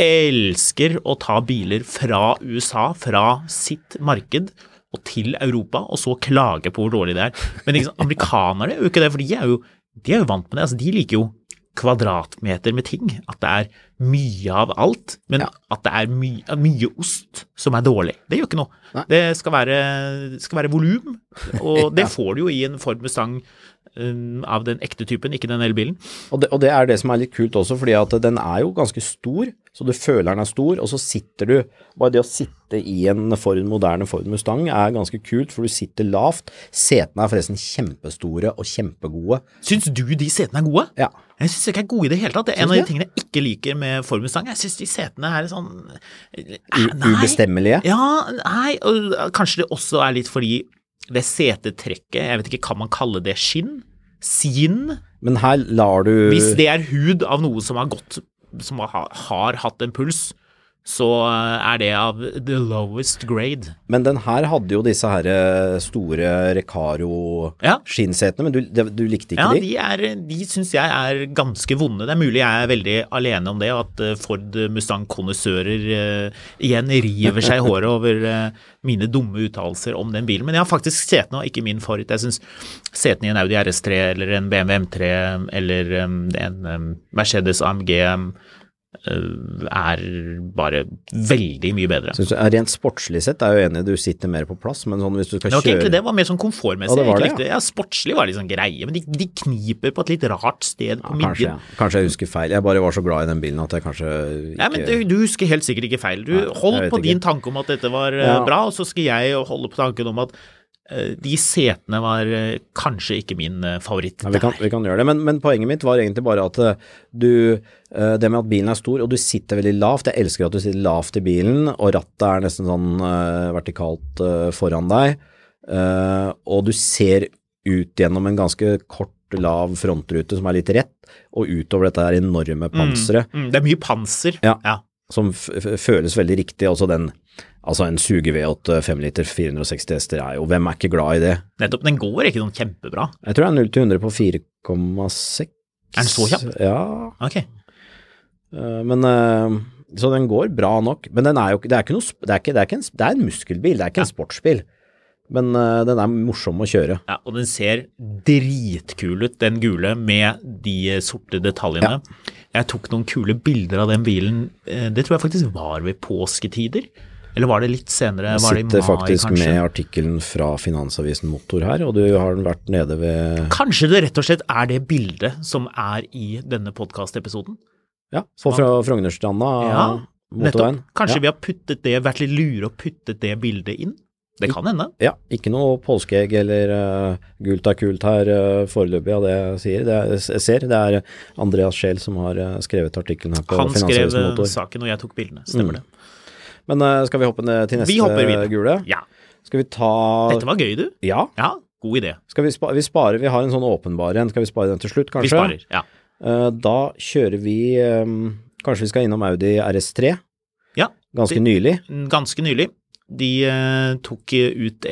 elsker å ta biler fra USA, fra sitt marked, og til Europa, og så klage på hvor dårlig det Men liksom, amerikanere er jo ikke det, for de er jo vant med det. Altså, de liker jo kvadratmeter med ting, at det mye av alt, men at det mye ost som dårlig. Det gjør ikke noe. Nei. Det skal være volum, og det får du jo i en Ford Mustang av den ekte typen, ikke den elbilen. Og det det som litt kult også, fordi at den jo ganske stor, så du føler den stor, og så sitter du, bare det å sitte i en moderne Ford Mustang ganske kult, for du sitter lavt. Setene forresten kjempestore og kjempegode. Syns du de setene gode? Ja. Jeg synes ikke gode i det hele tatt. Det en av de tingene jeg ikke liker med Ford Mustang. Jeg synes de setene sånn... Ubestemmelige? Ja, nei, og kanskje det også litt fordi det setetrekket, jeg vet ikke, kan man kalle det skinn? Sin? Men her lar du... Hvis det hud av noe som har gått, som har hatt en puls, så det av the lowest grade. Men den her hadde jo disse her store Recaro-skinnsetene, men du likte ikke de? Ja, de synes jeg ganske vonde. Det mulig jeg veldig alene om det, og at Ford Mustang-konnissører igjen river seg i håret over mine dumme uttalelser om den bilen. Men jeg har faktisk setene, og ikke min favoritt. Jeg synes setene i en Audi RS3, eller en BMW M3, eller en Mercedes AMG bare veldig mye bedre. Synes du rent sportslig sett jo enig, du sitter mer på plass, men sånn hvis du skal kjøre... Egentlig det var mer sånn komfortmessig. Sportslig var litt sånn greie, men de kniper på et litt rart sted på midjen. Kanskje jeg husker feil. Jeg bare var så glad i den bilen at jeg kanskje ikke... Ja, men du husker helt sikkert ikke feil. Du hold på din tanke om at dette var bra, og så skal jeg holde på tanken om at de setene var kanskje ikke min favoritt. Ja, vi kan gjøre det, men poenget mitt var egentlig bare at det med at bilen stor, og du sitter veldig lavt. Jeg elsker at du sitter lavt i bilen, og rattet nesten sånn vertikalt foran deg, og du ser ut gjennom en ganske kort, lav frontrute som litt rett, og utover dette enorme panseret. Det mye panser. Ja. Som føles veldig riktig, også altså en Suge V8 5 liter 460 hester jo, hvem ikke glad i det? Nettopp, den går ikke noen kjempebra. Jeg tror 0-100 på 4,6. Den så kjapp? Ja. Ok. Men, så den går bra nok, men den jo, det ikke noe, det en muskelbil, det ikke en sportsbil. Men den morsom å kjøre. Ja, og den ser dritkul ut, den gule, med de sorte detaljene. Ja. Jeg tok noen kule bilder av den bilen, det tror jeg faktisk var ved påsketider, eller var det litt senere? Jeg sitter faktisk kanskje? Med artikkelen fra Finansavisen Motor her, og du har vært nede ved... Kanskje det rett og slett det bildet som i denne podcast-episoden? Ja, fra Frognerstranda, motorveien. Kanskje vi har puttet det, vært litt lure og puttet det bildet inn? Det kan hende. Ja, ikke noe påskeegg eller gult kult her foreløpig av det jeg sier. Jeg ser, det Andreas Scheel som har skrevet artikkelen her på Finansavisen Motor. Han skrev saken, og jeg tok bildene, stemmer det. Men skal vi hoppe ned til neste gule? Ja. Skal vi ta... Dette var gøy, du. Ja. Ja, god idé. Skal vi spare, vi har en sånn åpenbar en, skal vi spare den til slutt, kanskje? Vi sparer, ja. Da kjører vi, kanskje vi skal innom Audi RS3? Ja. Ganske nylig? Ganske nylig. De tok ut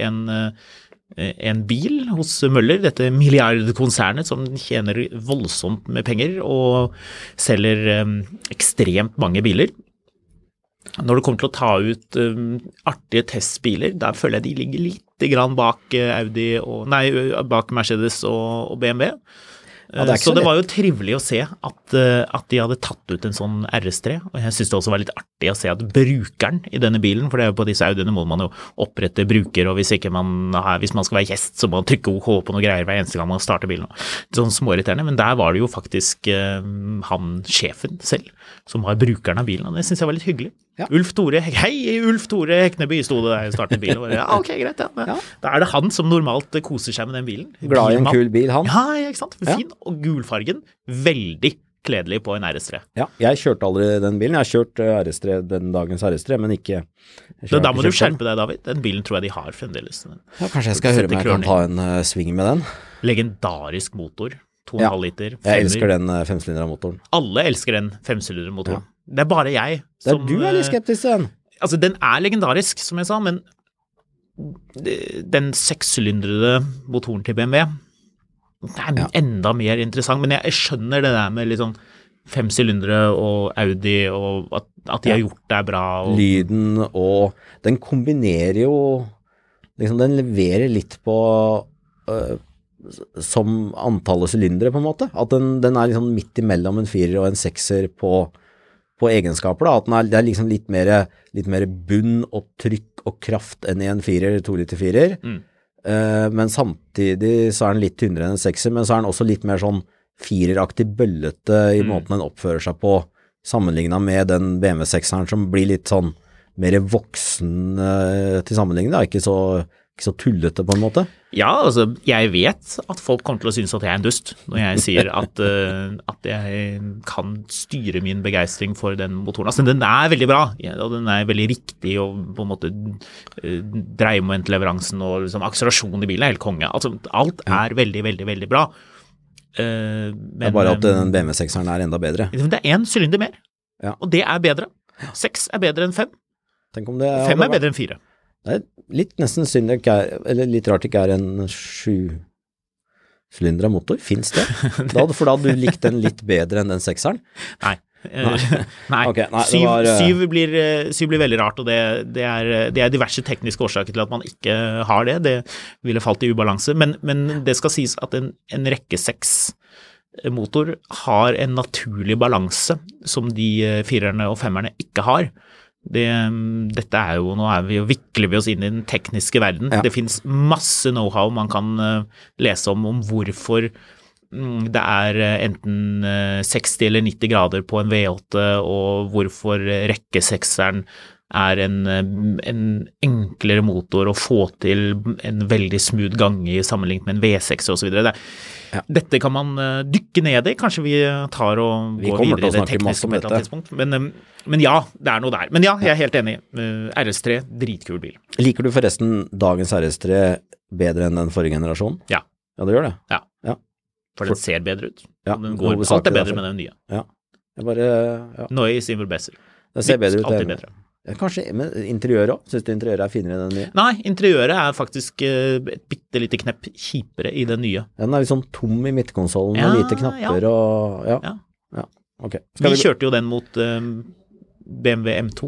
en bil hos Møller, dette milliardkonsernet som tjener voldsomt med penger og selger ekstremt mange biler. Når det kommer til å ta ut artige testbiler, der føler jeg de ligger litt grann bak Audi bak Mercedes og BMW. Ja, så det var jo trivelig å se at de hadde tatt ut en sånn RS3, og jeg synes det også var litt artig å se at brukeren i denne bilen, for det jo på disse Audiene må man jo opprette bruker, og hvis man skal være gjest, så må man trykke OK på noe greier hver eneste gang man starter bilen. Sånn småirriterende, men der var det jo faktisk han, sjefen selv, som var brukeren av bilen, og det synes jeg var litt hyggelig. Ja. Ulf Tore Hekneby stod det der i starten av bilen, og ok, greit, ja. Da det han som normalt koser seg med den bilen. Glad i en kul bil, han. Ja, ikke sant, fin, og gulfargen, veldig kledelig på en RS3. Ja, jeg kjørte aldri den bilen, jeg har kjørt RS3, den dagens RS3, men ikke... Da må du skjerpe deg, David, den bilen tror jeg de har fremdeles. Ja, kanskje jeg skal høre meg, jeg kan ta en sving med den. Legendarisk motor, 2,5 liter. Jeg elsker den 5-sylindra motoren. Alle elsker den 5-sylindra motoren. Ja. Det bare jeg som... Du litt skeptisk til den. Altså, den legendarisk, som jeg sa, men den 6-sylindrede motoren til BMW, det enda mer interessant, men jeg skjønner det der med litt sånn 5 sylindere og Audi, og at de har gjort det bra. Og lyden, og den kombinerer jo, liksom den leverer litt på som antallet sylindere på en måte. At den liksom midt imellom en 4 og en 6er på egenskaper da, at det liksom litt mer bunn og trykk og kraft enn i en 4, 2 liter 4, men samtidig så den litt tynnere enn en 6er, men så den også litt mer sånn 4-aktig bøllete i måten den oppfører seg på, sammenlignet med den BMW 6-eren som blir litt sånn mer voksen til sammenligning, da, ikke så tullete på en måte. Ja, altså, jeg vet at folk kommer til å synes at jeg en dust når jeg sier at jeg kan styre min begeistring for den motoren. Altså, den veldig bra, og den veldig riktig, og på en måte dreiemomentleveransen og liksom, akselerasjon i bilen helt konge. Altså, alt veldig, veldig, veldig bra. Men, det bare at den BMW 6-eren enda bedre. Det 1 sylinder mer, og det bedre. 6 bedre enn 5. 5 bedre enn 4. Det litt nesten synd eller litt rart ikke en 7-sylindra motor. Finns det? For da hadde du likt den litt bedre enn den 6-eren? Nei. Okay, 7 blir veldig rart, og det er diverse tekniske årsaker til at man ikke har det. Det ville falt i ubalanse, men det skal sies at en rekke 6-motor har en naturlig balanse som de 4-erne og 5-erne ikke har. Dette jo, nå vikler vi oss inn i den tekniske verden. Det finnes masse know-how man kan lese om hvorfor det enten 60 eller 90 grader på en V8, og hvorfor rekkesekseren en enklere motor å få til en veldig smooth gange i sammenlignet med en V6 og så videre. Dette kan man dykke ned i, kanskje vi tar og går videre i det tekniske på et eller annet tidspunkt, men ja, det noe der. Men ja, jeg helt enig. RS3, dritkul bil. Liker du forresten dagens RS3 bedre enn den forrige generasjonen? Ja. Ja, du gjør det? Ja. For den ser bedre ut. Ja, alt bedre med den nye. Ja. Noise Silver Besser. Det ser bedre ut. Alltid bedre. Kanskje, men interiøret også? Synes du interiøret finere enn den nye? Nei, interiøret faktisk et bitte lite knepp kjipere i den nye. Den litt sånn tom i midtkonsolen med lite knapper og... Ja. Okay. Vi kjørte jo den mot BMW M2.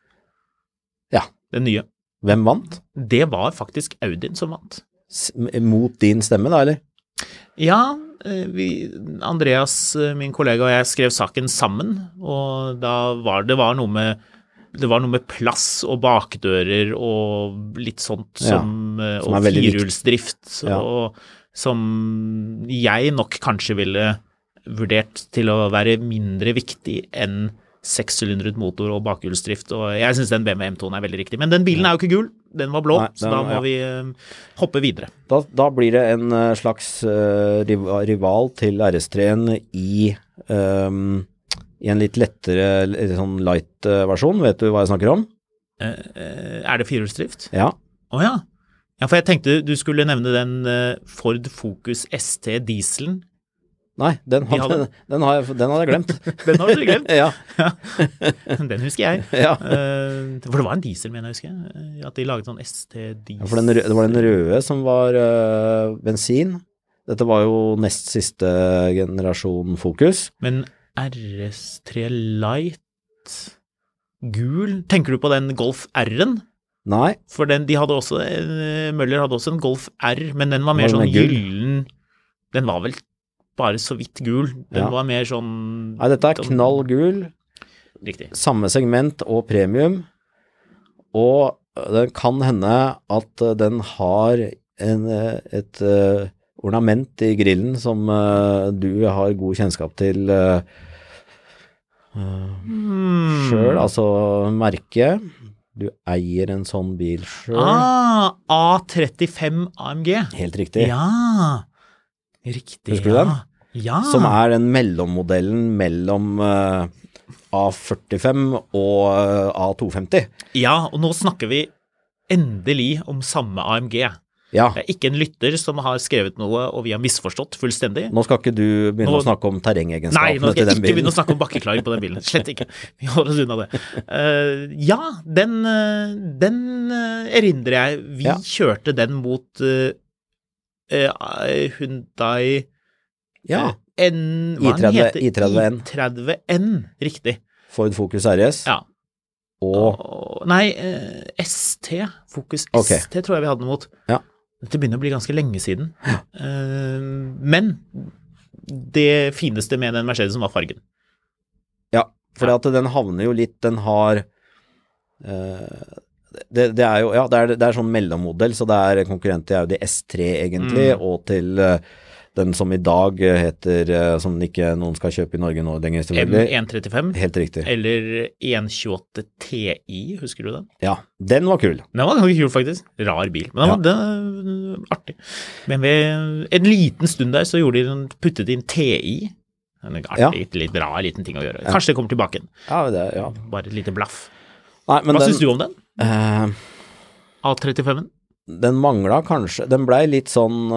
Ja. Den nye. Hvem vant? Det var faktisk Audien som vant. Mot din stemme da, eller? Ja, Andreas, min kollega og jeg skrev saken sammen, og da var det noe med plass og bakdører og litt sånt som og firehjulsdrift og som jeg nok kanskje ville vurdert til å være mindre viktig enn 6-sylindret motor og bakhjulsdrift, og jeg synes den BMW M2 veldig riktig, men den bilen jo ikke gul, den var blå, så da må vi hoppe videre. Da blir det en slags rival til RS3-en i en litt lettere, sånn light versjon, vet du hva jeg snakker om? Det firehjulsdrift? Ja. Ja, for jeg tenkte du skulle nevne den Ford Focus ST dieselen. Nei, den hadde jeg glemt. Den har du glemt? Ja. Den husker jeg. Ja. For det var en diesel, mener jeg husker. At de laget sånn ST-diesel. Ja, for det var den røde som var bensin. Dette var jo nest siste generasjon Focus. Men RS3 Light gul, tenker du på den Golf R-en? Nei. For Møller hadde også en Golf R, men den var mer sånn gyllen. Den var vel bare så vidt gul. Den var mer sånn... Nei, dette knall gul. Riktig. Samme segment og premium. Og det kan hende at den har et ornament i grillen som du har god kjennskap til selv, altså merke. Du eier en sånn bil selv. A35 AMG. Helt riktig. Ja, riktig. Husker du den? Ja. Som den mellommodellen mellom A45 og A250. Ja, og nå snakker vi endelig om samme AMG. Ja. Det ikke en lytter som har skrevet noe, og vi har misforstått fullstendig. Nå skal ikke du begynne å snakke om terrengegenskapene til den bilen. Nei, nå skal jeg ikke begynne å snakke om bakkeklaring på den bilen. Slett ikke. Vi holder oss unna det. Ja, den erindrer jeg. Vi kjørte den mot Hyundai Ja. I30N. I30N, riktig. Ford Focus RS. Ja. Nei, ST, Focus ST tror jeg vi hadde noe mot. Ja. Det begynner å bli ganske lenge siden. Ja. Men det fineste med den Mercedesen var fargen. Ja, for at den havner jo litt, den har det er jo, det er sånn mellommodell, så det er konkurrent til Audi S3 egentlig, og til den som i dag heter, som ikke noen skal kjøpe i Norge nå lenger, selvfølgelig. M135. Helt riktig. Eller 128 Ti, husker du den? Ja, den var kul. Den var ganske kul faktisk. Rar bil, men den var artig. Men ved en liten stund der så puttet de inn Ti. En artig, litt bra liten ting å gjøre. Kanskje det kommer tilbake igjen. Ja. Bare et lite blaff. Nei, men hva synes du om den? A35-en? Den manglet kanskje, den ble litt sånn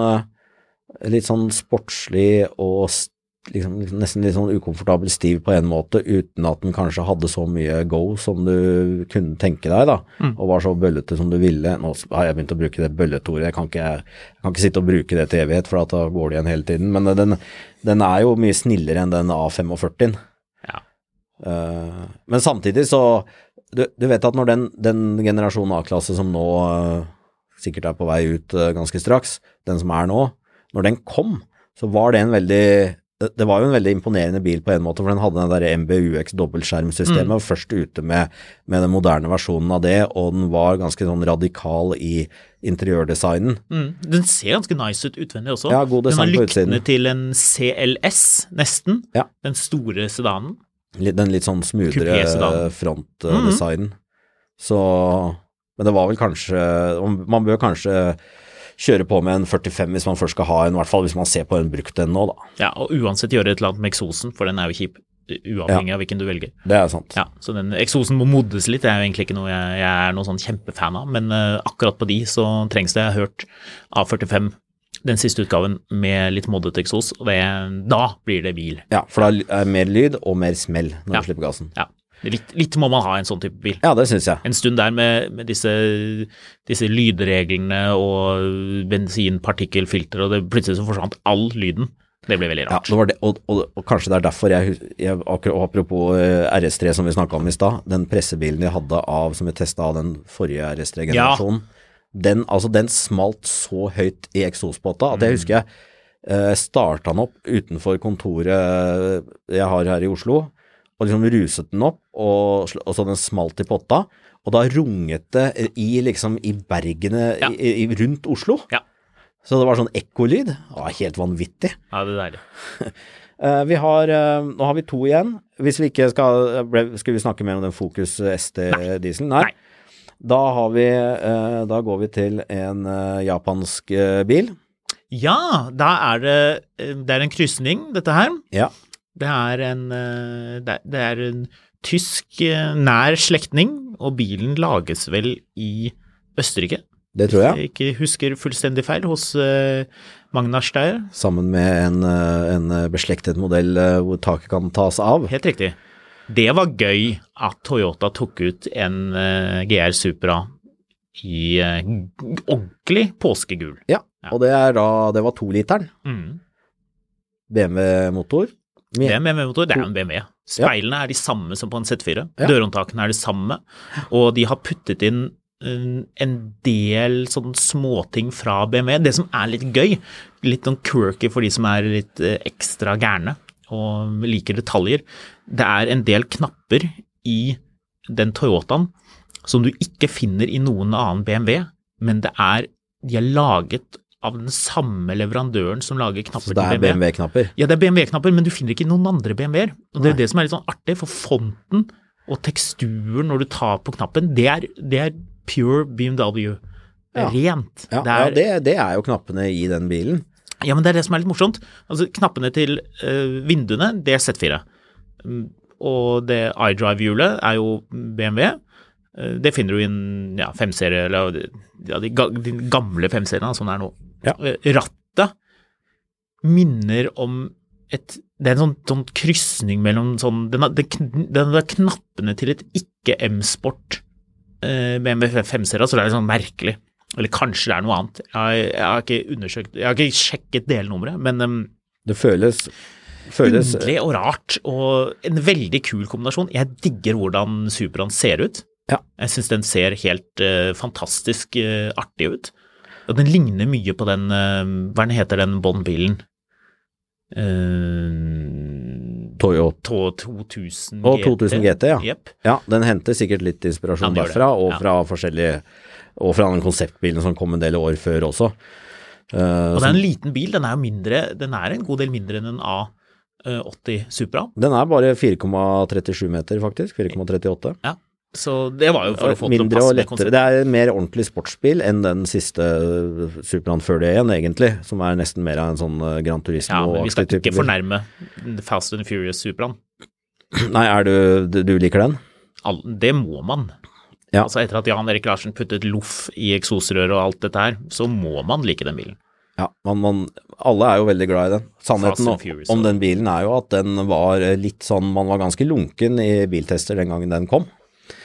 sportslig og liksom, nesten litt sånn ukomfortabel stiv på en måte, uten at den kanskje hadde så mye go som du kunne tenke deg da, og var så bøllete som du ville. Nå har jeg begynt å bruke det bølletordet, jeg kan ikke sitte og bruke det til evighet, for da går det igjen hele tiden, men den er jo mye snillere enn den A45. Ja. Men samtidig så, du vet at når den generasjonen A-klasse som nå sikkert er på vei ut ganske straks, den som er nå, når den kom, så var det det var jo en veldig imponerende bil på en måte, for den hadde den der MBUX dobbeltskjermsystemet, først ute med den moderne versjonen av det, og den var ganske sånn radikal i interiørdesignen. Den ser ganske nice ut utvendig også. Ja, god design på utsiden. Den var lyktene til en CLS, nesten. Ja. Den store sedanen. Den litt sånn smoothere frontdesignen. Så, men det var vel kanskje, man bør kanskje kjøre på med en 45 hvis man først skal ha en, i hvert fall hvis man ser på en brukt den nå da. Ja, og uansett gjøre et eller annet med eksosen, for den er jo kjip, uavhengig av hvilken du velger. Det er sant. Ja, så den eksosen må moddes litt, det er jo egentlig ikke noe jeg er noe sånn kjempefan av, men akkurat på de så trengs det. Jeg har hørt A45, den siste utgaven med litt moddet eksos, og da blir det bil. Ja, for da er mer lyd og mer smell når du slipper gassen. Ja. Litt må man ha en sånn type bil. Ja, det synes jeg. En stund der med disse lydreglene og bensinpartikkelfilter, og det plutselig så forsvant all lyden. Det ble veldig rart. Ja, det var det, og kanskje det er derfor jeg apropos RS3 som vi snakket om i sted, den pressebilen jeg hadde som jeg testet av den forrige RS3-generasjonen, den smalt så høyt i eksospotta at jeg husker jeg startet den opp utenfor kontoret jeg har her i Oslo, og liksom ruset den opp, og så den smalt i potta, og da runget det i bergene rundt Oslo. Ja. Så det var sånn ekkolyd. Det var helt vanvittig. Ja, det er deilig. Nå har vi 2 igjen. Hvis vi ikke skal vi snakke mer om den Focus ST-dieselen? Nei. Da går vi til en japansk bil. Ja, da det er en kryssning, dette her. Ja. Det er en tysk nær slektning, og bilen lages vel i Østerrike. Det tror jeg. Hvis jeg ikke husker fullstendig feil, hos Magna Steyr. Sammen med en beslektet modell hvor taket kan tas av. Helt riktig. Det var gøy at Toyota tok ut en GR Supra i ordentlig påskegul. Ja, og det var 2-literen. BMW-motor. BMW-motor, det er en BMW. Speilene er de samme som på en Z4. Dørhåndtakene er det samme, og de har puttet inn en del sånne småting fra BMW. Det som er litt gøy, litt sånn quirky for de som er litt ekstra gærne og liker detaljer, det er en del knapper i den Toyotaen som du ikke finner i noen annen BMW, men de er laget av den samme leverandøren som lager knapper til BMW. Så det er BMW-knapper? Ja, det er BMW-knapper, men du finner ikke noen andre BMW-er. Og det er det som er litt sånn artig, for fonten og teksturen når du tar på knappen, det er pure BMW. Rent. Ja, det er jo knappene i den bilen. Ja, men det er det som er litt morsomt. Altså, knappene til vinduene, det er Z4. Og det iDrive-hjulet er jo BMW. Det finner du i en 5-serie, eller de gamle 5-seriene, sånn er det nå. Ja. Rattet minner om det er en sånn kryssning mellom sånn, den er knappene til et ikke-M-sport BMW 5-serie, så det er litt sånn merkelig. Eller kanskje det er noe annet. Jeg har ikke undersøkt, jeg har ikke sjekket delnummeret, men Det føles underlig og rart, og en veldig kul kombinasjon. Jeg digger hvordan Supraen ser ut. Ja. Jeg synes den ser helt fantastisk artig ut. Og den ligner mye på den, hva heter den Bond-bilen? Toyota 2000 GT. Og 2000 GT, ja. Yep. Ja, den henter sikkert litt inspirasjon derfra, og fra forskjellige, og fra den konseptbilen som kom en del år før også. Og det er en liten bil, den er jo mindre, den er en god del mindre enn en A80 Supra. Den er bare 4,37 meter faktisk, 4,38. Ja, så det var jo for å få til å mindre passe og lettere. Det er en mer ordentlig sportsbil enn den siste Supraen før det igjen, egentlig, som er nesten mer av en sånn Gran Turismo. Ja, men vi skal ikke fornærme Fast and Furious Supraen. Nei, du liker den? Det må man. Ja. Altså etter at Jan Erik Larsen puttet loff i eksosrør og alt dette her, så må man like den bilen. Ja, alle er jo veldig glad i den. Sannheten om den bilen er jo at den var litt sånn, man var ganske lunken i biltester den gangen den kom.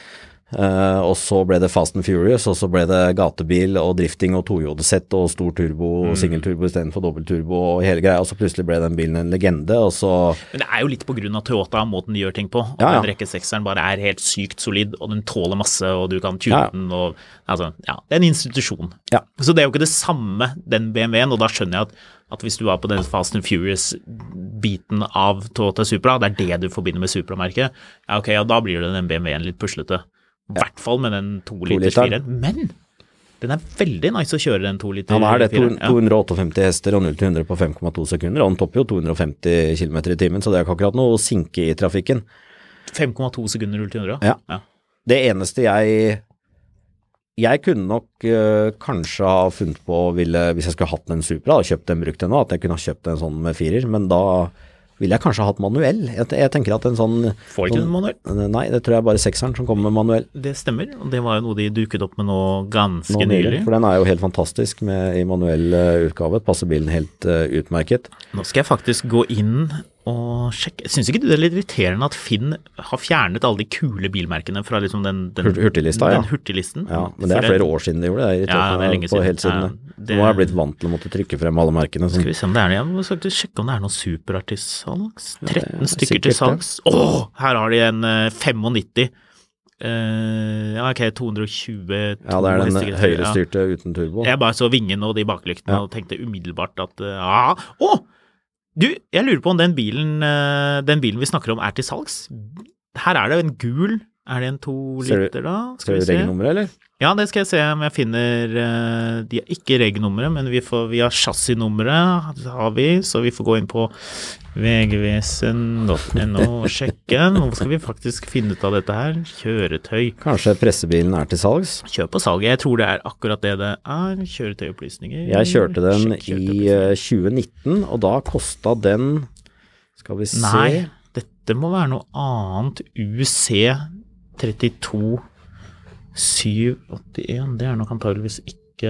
Og så ble det Fast and Furious, og så ble det gatebil og drifting og tohjulssett og stor turbo og singelturbo i stedet for dobbeltturbo og hele greia, og så plutselig ble den bilen en legende, og så... Men det er jo litt på grunn av Toyota, måten de gjør ting på. Ja, ja. Den rekke 6-eren bare er helt sykt solid, og den tåler masse, og du kan tune den, og altså, ja, det er en institusjon. Ja. Så det er jo ikke det samme, den BMW-en, og da skjønner jeg at hvis du var på den Fast and Furious-biten av Toyota Supra, det er det du forbinder med Supra-merket, ja, ok, ja, da blir det den BMW-en litt puslete. I hvert fall med den 2-liters 4-en, men den er veldig nice å kjøre den 2-liter 4-en. Han er det 258 hester og 0-100 på 5,2 sekunder, og han topper jo 250 km i timen, så det er ikke akkurat noe å sinke i trafikken. 5,2 sekunder 0-100? Ja. Det eneste jeg kunne nok kanskje ha funnet på, hvis jeg skulle hatt en Supra, og kjøpt den brukt ennå, at jeg kunne ha kjøpt en sånn med 4, men da ville jeg kanskje ha hatt manuell. Jeg tenker at en sånn... Får ikke en manuell? Nei, det tror jeg bare 6-eren som kommer med manuell. Det stemmer, og det var jo noe de duket opp med nå ganske nylig. For den er jo helt fantastisk i manuell utgave, passer bilen helt utmerket. Nå skal jeg faktisk gå inn og sjekke. Synes ikke du det er litt irriterende at Finn har fjernet alle de kule bilmerkene fra liksom den hurtiglista, den hurtiglisten? Ja, men det er flere år siden de gjorde det. Ja, det er lenge siden. Helt siden. Nå har jeg blitt vant til å måtte trykke frem alle merkene. Skal vi se om det er det. Jeg må sjekke om det er noen Supra til salgs. 13 stykker til salgs. Her har de en 95. Ja, ok, 220. Ja, det er den høyrestyrte uten turbo. Jeg bare så vingen og de baklyktene og tenkte umiddelbart at du, jeg lurer på om den bilen vi snakker om er til salgs. Her er det en gul, er det en 2 liter da? Skal vi reg-nummeret, eller? Ja, det skal jeg se om jeg finner, de har ikke reg-nummeret, men vi har chassis-nummeret, har vi, så vi får gå inn på vegvesen.no og sjekke. Nå skal vi faktisk finne ut av dette her. Kjøretøy. Kanskje pressebilen er til salgs? Kjør på salget. Jeg tror det er akkurat det er. Kjøretøyopplysninger. Jeg kjørte den i 2019, og da kostet den, skal vi se. Nei, dette må være noe annet. UC 32 781, det er nok antageligvis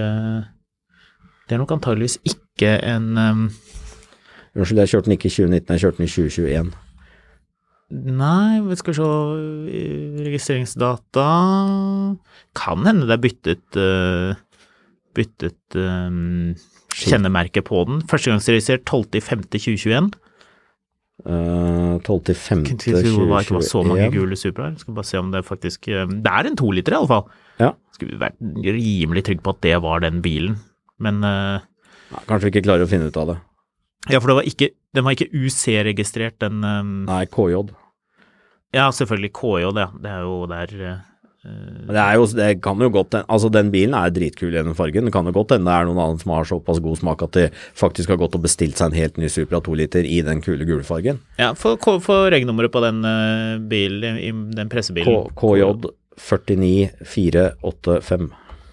ikke en Unnskyld, jeg kjørte den ikke i 2019, jeg kjørte den i 2021. Nei, vi skal se registreringsdata. Kan hende det er byttet kjennemerke på den. Førstegangsregistrert 12.5.2021. 12.5.2021. Det var ikke så mange gule Supraer. Skal bare se om det faktisk det er en 2 liter i alle fall. Ja. Skulle vi vært rimelig trygg på at det var den bilen, men kanskje vi ikke klarer å finne ut av det. Ja, for den var ikke UC-registrert, den Nei, KJ. Ja, selvfølgelig KJ, ja. Det er jo der det kan jo godt, altså den bilen er dritkul i den fargen. Det kan jo godt hende det er noen annen som har såpass god smak at de faktisk har gått og bestilt seg en helt ny Supra 2 liter i den kule gule fargen. Ja, for regnummeret på den bilen, i den pressebilen. KJ 49485.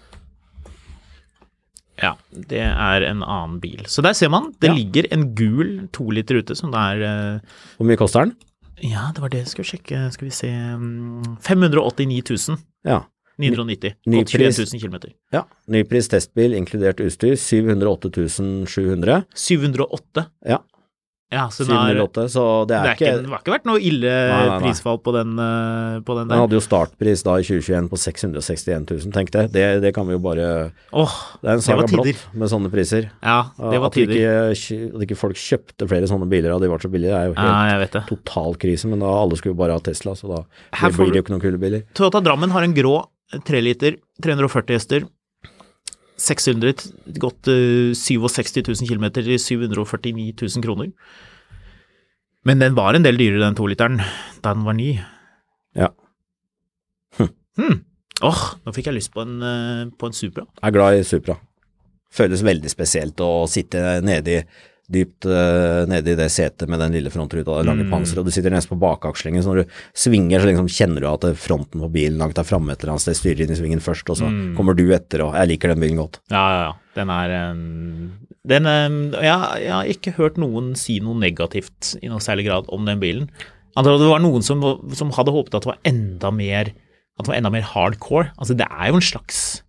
Ja, det er en annen bil. Så der ser man, det ligger en gul 2 liter ute som det er Hvor mye koster den? Ja, det var det jeg skulle sjekke. Skal vi se 589 000. Ja. 990. 21 000 kilometer. Ja, nypris testbil, inkludert utstyr, 708 700. 708? Ja. så 708, så det har ikke vært noe ille prisfall på den der. Den hadde jo startpris da i 2021 på 661 000, tenkte jeg. Det kan vi jo bare... det er en saga blått med sånne priser. Ja, det var tider. At ikke folk kjøpte flere sånne biler, og de var så billige, det er jo helt total krise, men da alle skulle jo bare ha Tesla, så da blir det jo ikke noen kule biler. Toyota Drammen har en grå 3 liter, 340 hester, 600, gått 67 000 kilometer til 749 000 kroner. Men den var en del dyrere, den 2-literen, da den var ny. Ja. Nå fikk jeg lyst på en Supra. Jeg er glad i Supra. Føles veldig spesielt å sitte dypt nede i det setet med den lille frontruta, det lange panser, og du sitter nesten på bakakslingen, så når du svinger, så liksom kjenner du at fronten på bilen langt der fremme et eller annet sted, styrer inn i svingen først, og så kommer du etter, og jeg liker den bilen godt. Ja. Jeg har ikke hørt noen si noe negativt i noe særlig grad om den bilen. Det var noen som hadde håpet at det var enda mer hardcore. Altså, det er jo en slags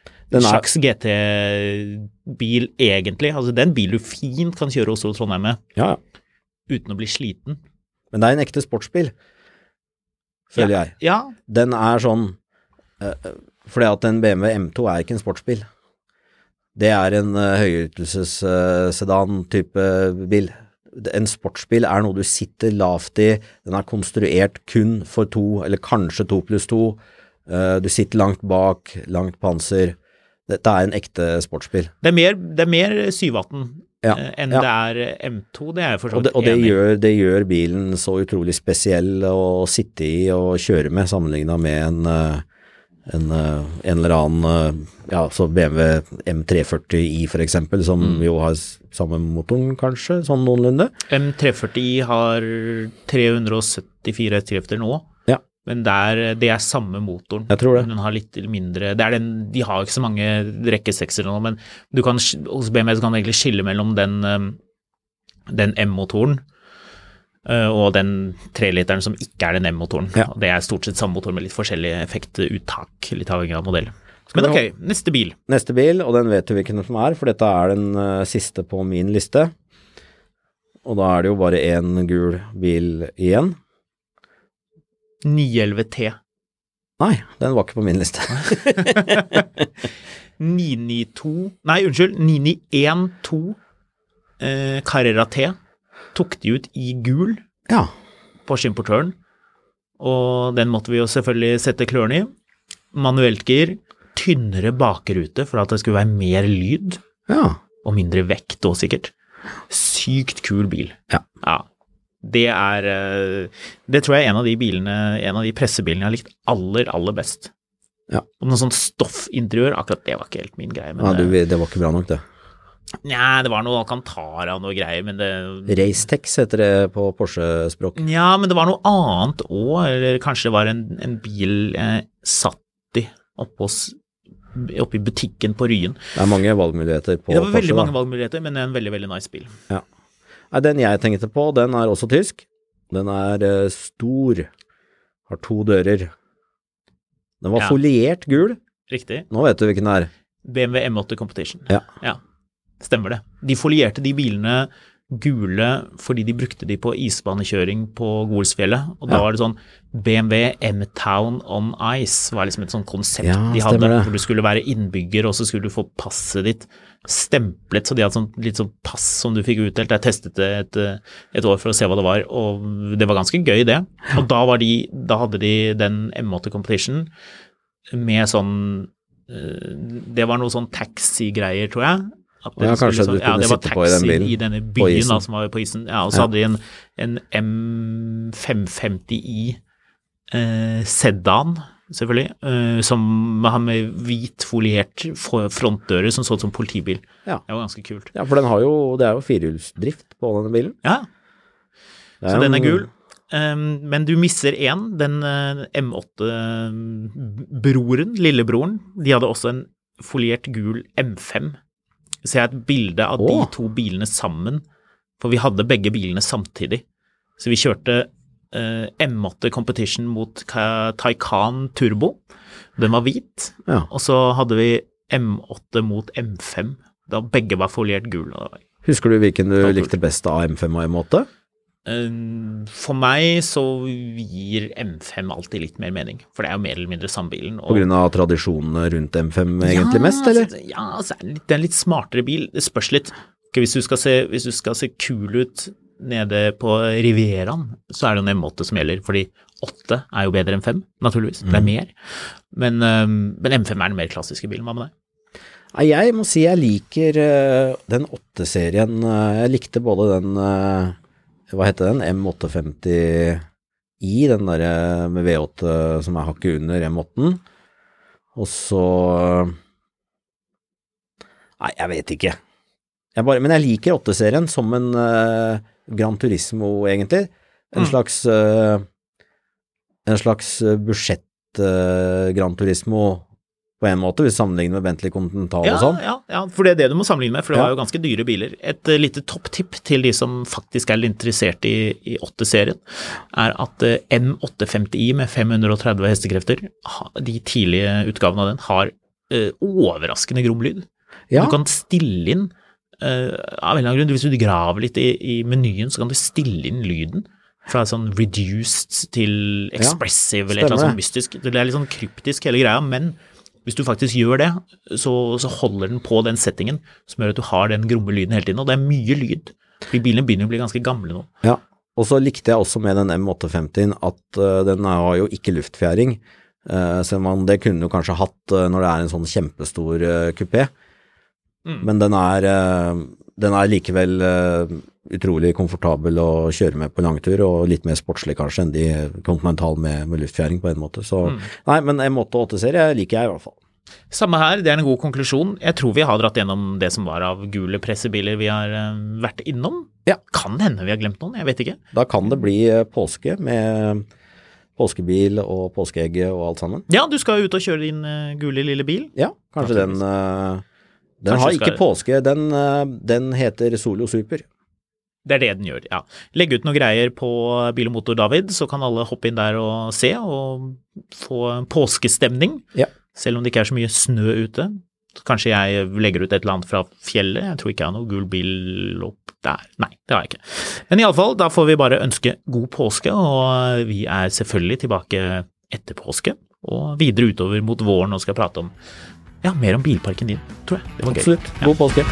GT-bil egentlig, altså det er en bil du fint kan kjøre Oslo og Trondheim med, uten å bli sliten. Men det er en ekte sportsbil, føler jeg. Ja. Den er sånn, fordi at en BMW M2 er ikke en sportsbil. Det er en høyrytelsessedan-type bil. En sportsbil er noe du sitter lavt i, den er konstruert kun for 2, eller kanskje 2+2, du sitter langt bak, langt panser. Dette er en ekte sportsbil. Det er mer 718 enn det er M2, det er jeg for så vidt enig. Og det gjør bilen så utrolig spesiell å sitte i og kjøre med, sammenlignet med en eller annen, så BMW M340i for eksempel, som jo har samme motoren kanskje, sånn noenlunde. M340i har 374 hestekrefter nå. Men det er samme motoren. Jeg tror det. Den har litt mindre, de har ikke så mange rekkesekser nå, men hos BMW kan du egentlig skille mellom den M-motoren og den 3-literen som ikke er den M-motoren. Ja. Det er stort sett samme motor med litt forskjellig effektuttak, litt avhengig av modell. Men ok, neste bil. Neste bil, og den vet du hvilken som er, for dette er den siste på min liste. Og da er det jo bare en gul bil igjen. 911T. Nei, den var ikke på min liste. 912 Carrera T tok de ut i gul på skimportøren, og den måtte vi jo selvfølgelig sette klørne i. Manuelt gir, tynnere bakrute for at det skulle være mer lyd, og mindre vekt også sikkert. Sykt kul bil. Ja. Det tror jeg er en av de pressebilene jeg har likt aller best. Ja. Om noe sånn stoffinteriør, akkurat det var ikke helt min greie. Men det var ikke bra nok det. Nei, det var noe Alcantara og noe greier, men det... Racetex heter det på Porsche-språk. Ja, men det var noe annet også, eller kanskje det var en bil satt i oppe i butikken på Ryen. Det er mange valgmuligheter på Porsche. Det var veldig mange valgmuligheter, men det er en veldig, veldig nice bil. Ja. Den jeg tenkte på, den er også tysk. Den er stor, har 2 dører. Den var foliert gul. Riktig. Nå vet du hvilken det er. BMW M8 Competition. Ja, stemmer det. De folierte de bilene gule fordi de brukte de på isbanekjøring på Golsfjellet, og da var det sånn BMW M-Town on Ice var liksom et sånt konsept de hadde, hvor du skulle være innbygger, og så skulle du få passet ditt stemplet, så de hadde litt sånn pass som du fikk utdelt. Jeg testet det et år for å se hva det var, og det var ganske gøy det. Og da hadde de den M8 Competition med sånn, det var noe sånn taxi-greier, tror jeg. Kanskje du kunne sitte på i den bilen. I denne byen da, som var på isen. Ja, og så hadde de en M550i sedan, selvfølgelig, som har med hvit foliert frontdører som så ut som politibil. Ja. Det var ganske kult. Ja, for det er jo firehjulsdrift på denne bilen. Ja, så den er gul. Men du misser den M8-broren, lillebroren. De hadde også en foliert gul M5. Så jeg har et bilde av de 2 bilene sammen, for vi hadde begge bilene samtidig. Så vi kjørte M8 Competition mot Taycan Turbo. Den var hvit, og så hadde vi M8 mot M5, da begge var foliert gul, og det var Husker du hvilken du likte best av M5 og M8? For meg så gir M5 alltid litt mer mening, for det er jo mer eller mindre sambilen. På grunn av tradisjonene rundt M5 egentlig mest, eller? Altså, det er en litt smartere bil, det spørs litt. Okay, hvis du skal se kul ut nede på Rivieraen, så er det en M8 som gjelder, fordi 8 er jo bedre enn 5, naturligvis, det er mer. Men M5 er den mer klassiske bilen, hva med deg? Jeg må si jeg liker den 8-serien, jeg likte både den, hva heter den, M850i, den der med V8 som er hakket under M8-en, og så, nei, jeg vet ikke. Men jeg liker 8-serien som en Gran Turismo egentlig, en slags budsjett Gran Turismo på en måte, hvis sammenligner med Bentley Continental og sånn. Ja, for det er det du må sammenligne med, for det var jo ganske dyre biler. Et lite topptipp til de som faktisk er interessert i 8-serien, er at M850i med 530 hestekrefter, de tidlige utgavene av den, har overraskende grom lyd. Du kan stille inn, av en eller annen grunn, hvis du graver litt i menyen, så kan du stille inn lyden fra sånn reduced til expressive, eller et eller annet sånn mystisk. Det er litt sånn kryptisk hele greia, men hvis du faktisk gjør det, så holder den på den settingen som gjør at du har den gromme lyden hele tiden, og det er mye lyd, fordi bilene begynner å bli ganske gamle nå. Ja, og så likte jeg også med den M850 at den har jo ikke luftfjæring, så det kunne jo kanskje hatt når det er en sånn kjempestor kupé, men den er likevel utrolig komfortabel å kjøre med på langtur, og litt mer sportslig kanskje enn de Continental med luftfjæring på en måte. Så, nei, men M8 og 8-serie liker jeg i hvert fall. Samme her, det er en god konklusjon. Jeg tror vi har dratt gjennom det som var av gule pressebiler vi har vært innom. Ja. Kan hende vi har glemt noen, jeg vet ikke. Da kan det bli påske med påskebil og påskeegg og alt sammen. Ja, du skal jo ut og kjøre din gule lille bil. Ja, kanskje den har ikke påske, den heter Solo Super. Det er det den gjør, ja. Legg ut noen greier på Bil og Motor David, så kan alle hoppe inn der og se, og få påskestemning. Ja. Selv om det ikke er så mye snø ute. Kanskje jeg legger ut et eller annet fra fjellet. Jeg tror ikke jeg har noe gul bil opp der. Nei, det har jeg ikke. Men i alle fall, da får vi bare ønske god påske, og vi er selvfølgelig tilbake etter påske, og videre utover mot våren og skal prate om, mer om bilparken din, tror jeg. Det var gøy. Absolutt. God påske.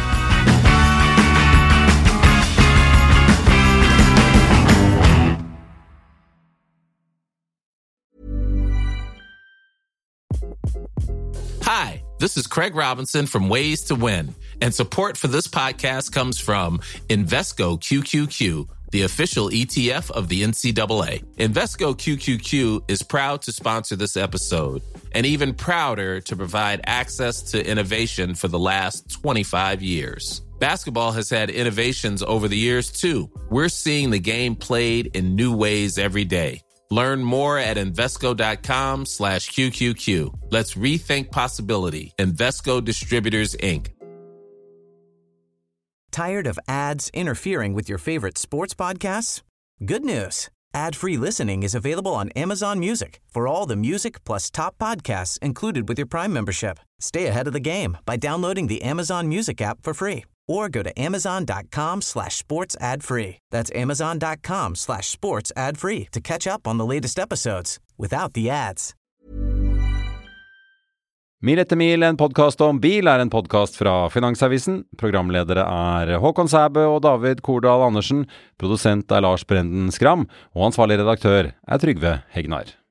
Hi, this is Craig Robinson from Ways to Win, and support for this podcast comes from Invesco QQQ, the official ETF of the NCAA. Invesco QQQ is proud to sponsor this episode, and even prouder to provide access to innovation for the last 25 years. Basketball has had innovations over the years, too. We're seeing the game played in new ways every day. Learn more at Invesco.com/QQQ. Let's rethink possibility. Invesco Distributors, Inc. Tired of ads interfering with your favorite sports podcasts? Good news. Ad-free listening is available on Amazon Music for all the music plus top podcasts included with your Prime membership. Stay ahead of the game by downloading the Amazon Music app for free or go to Amazon.com/sports ad-free. That's Amazon.com/sports ad-free to catch up on the latest episodes without the ads. Mil etter mil, en podcast om bil, er en podcast fra Finansavisen. Programledere er Håkon Sæbø og David Kordal Andersen. Produsent er Lars Brenden Skram, og ansvarlig redaktør er Trygve Hegnar.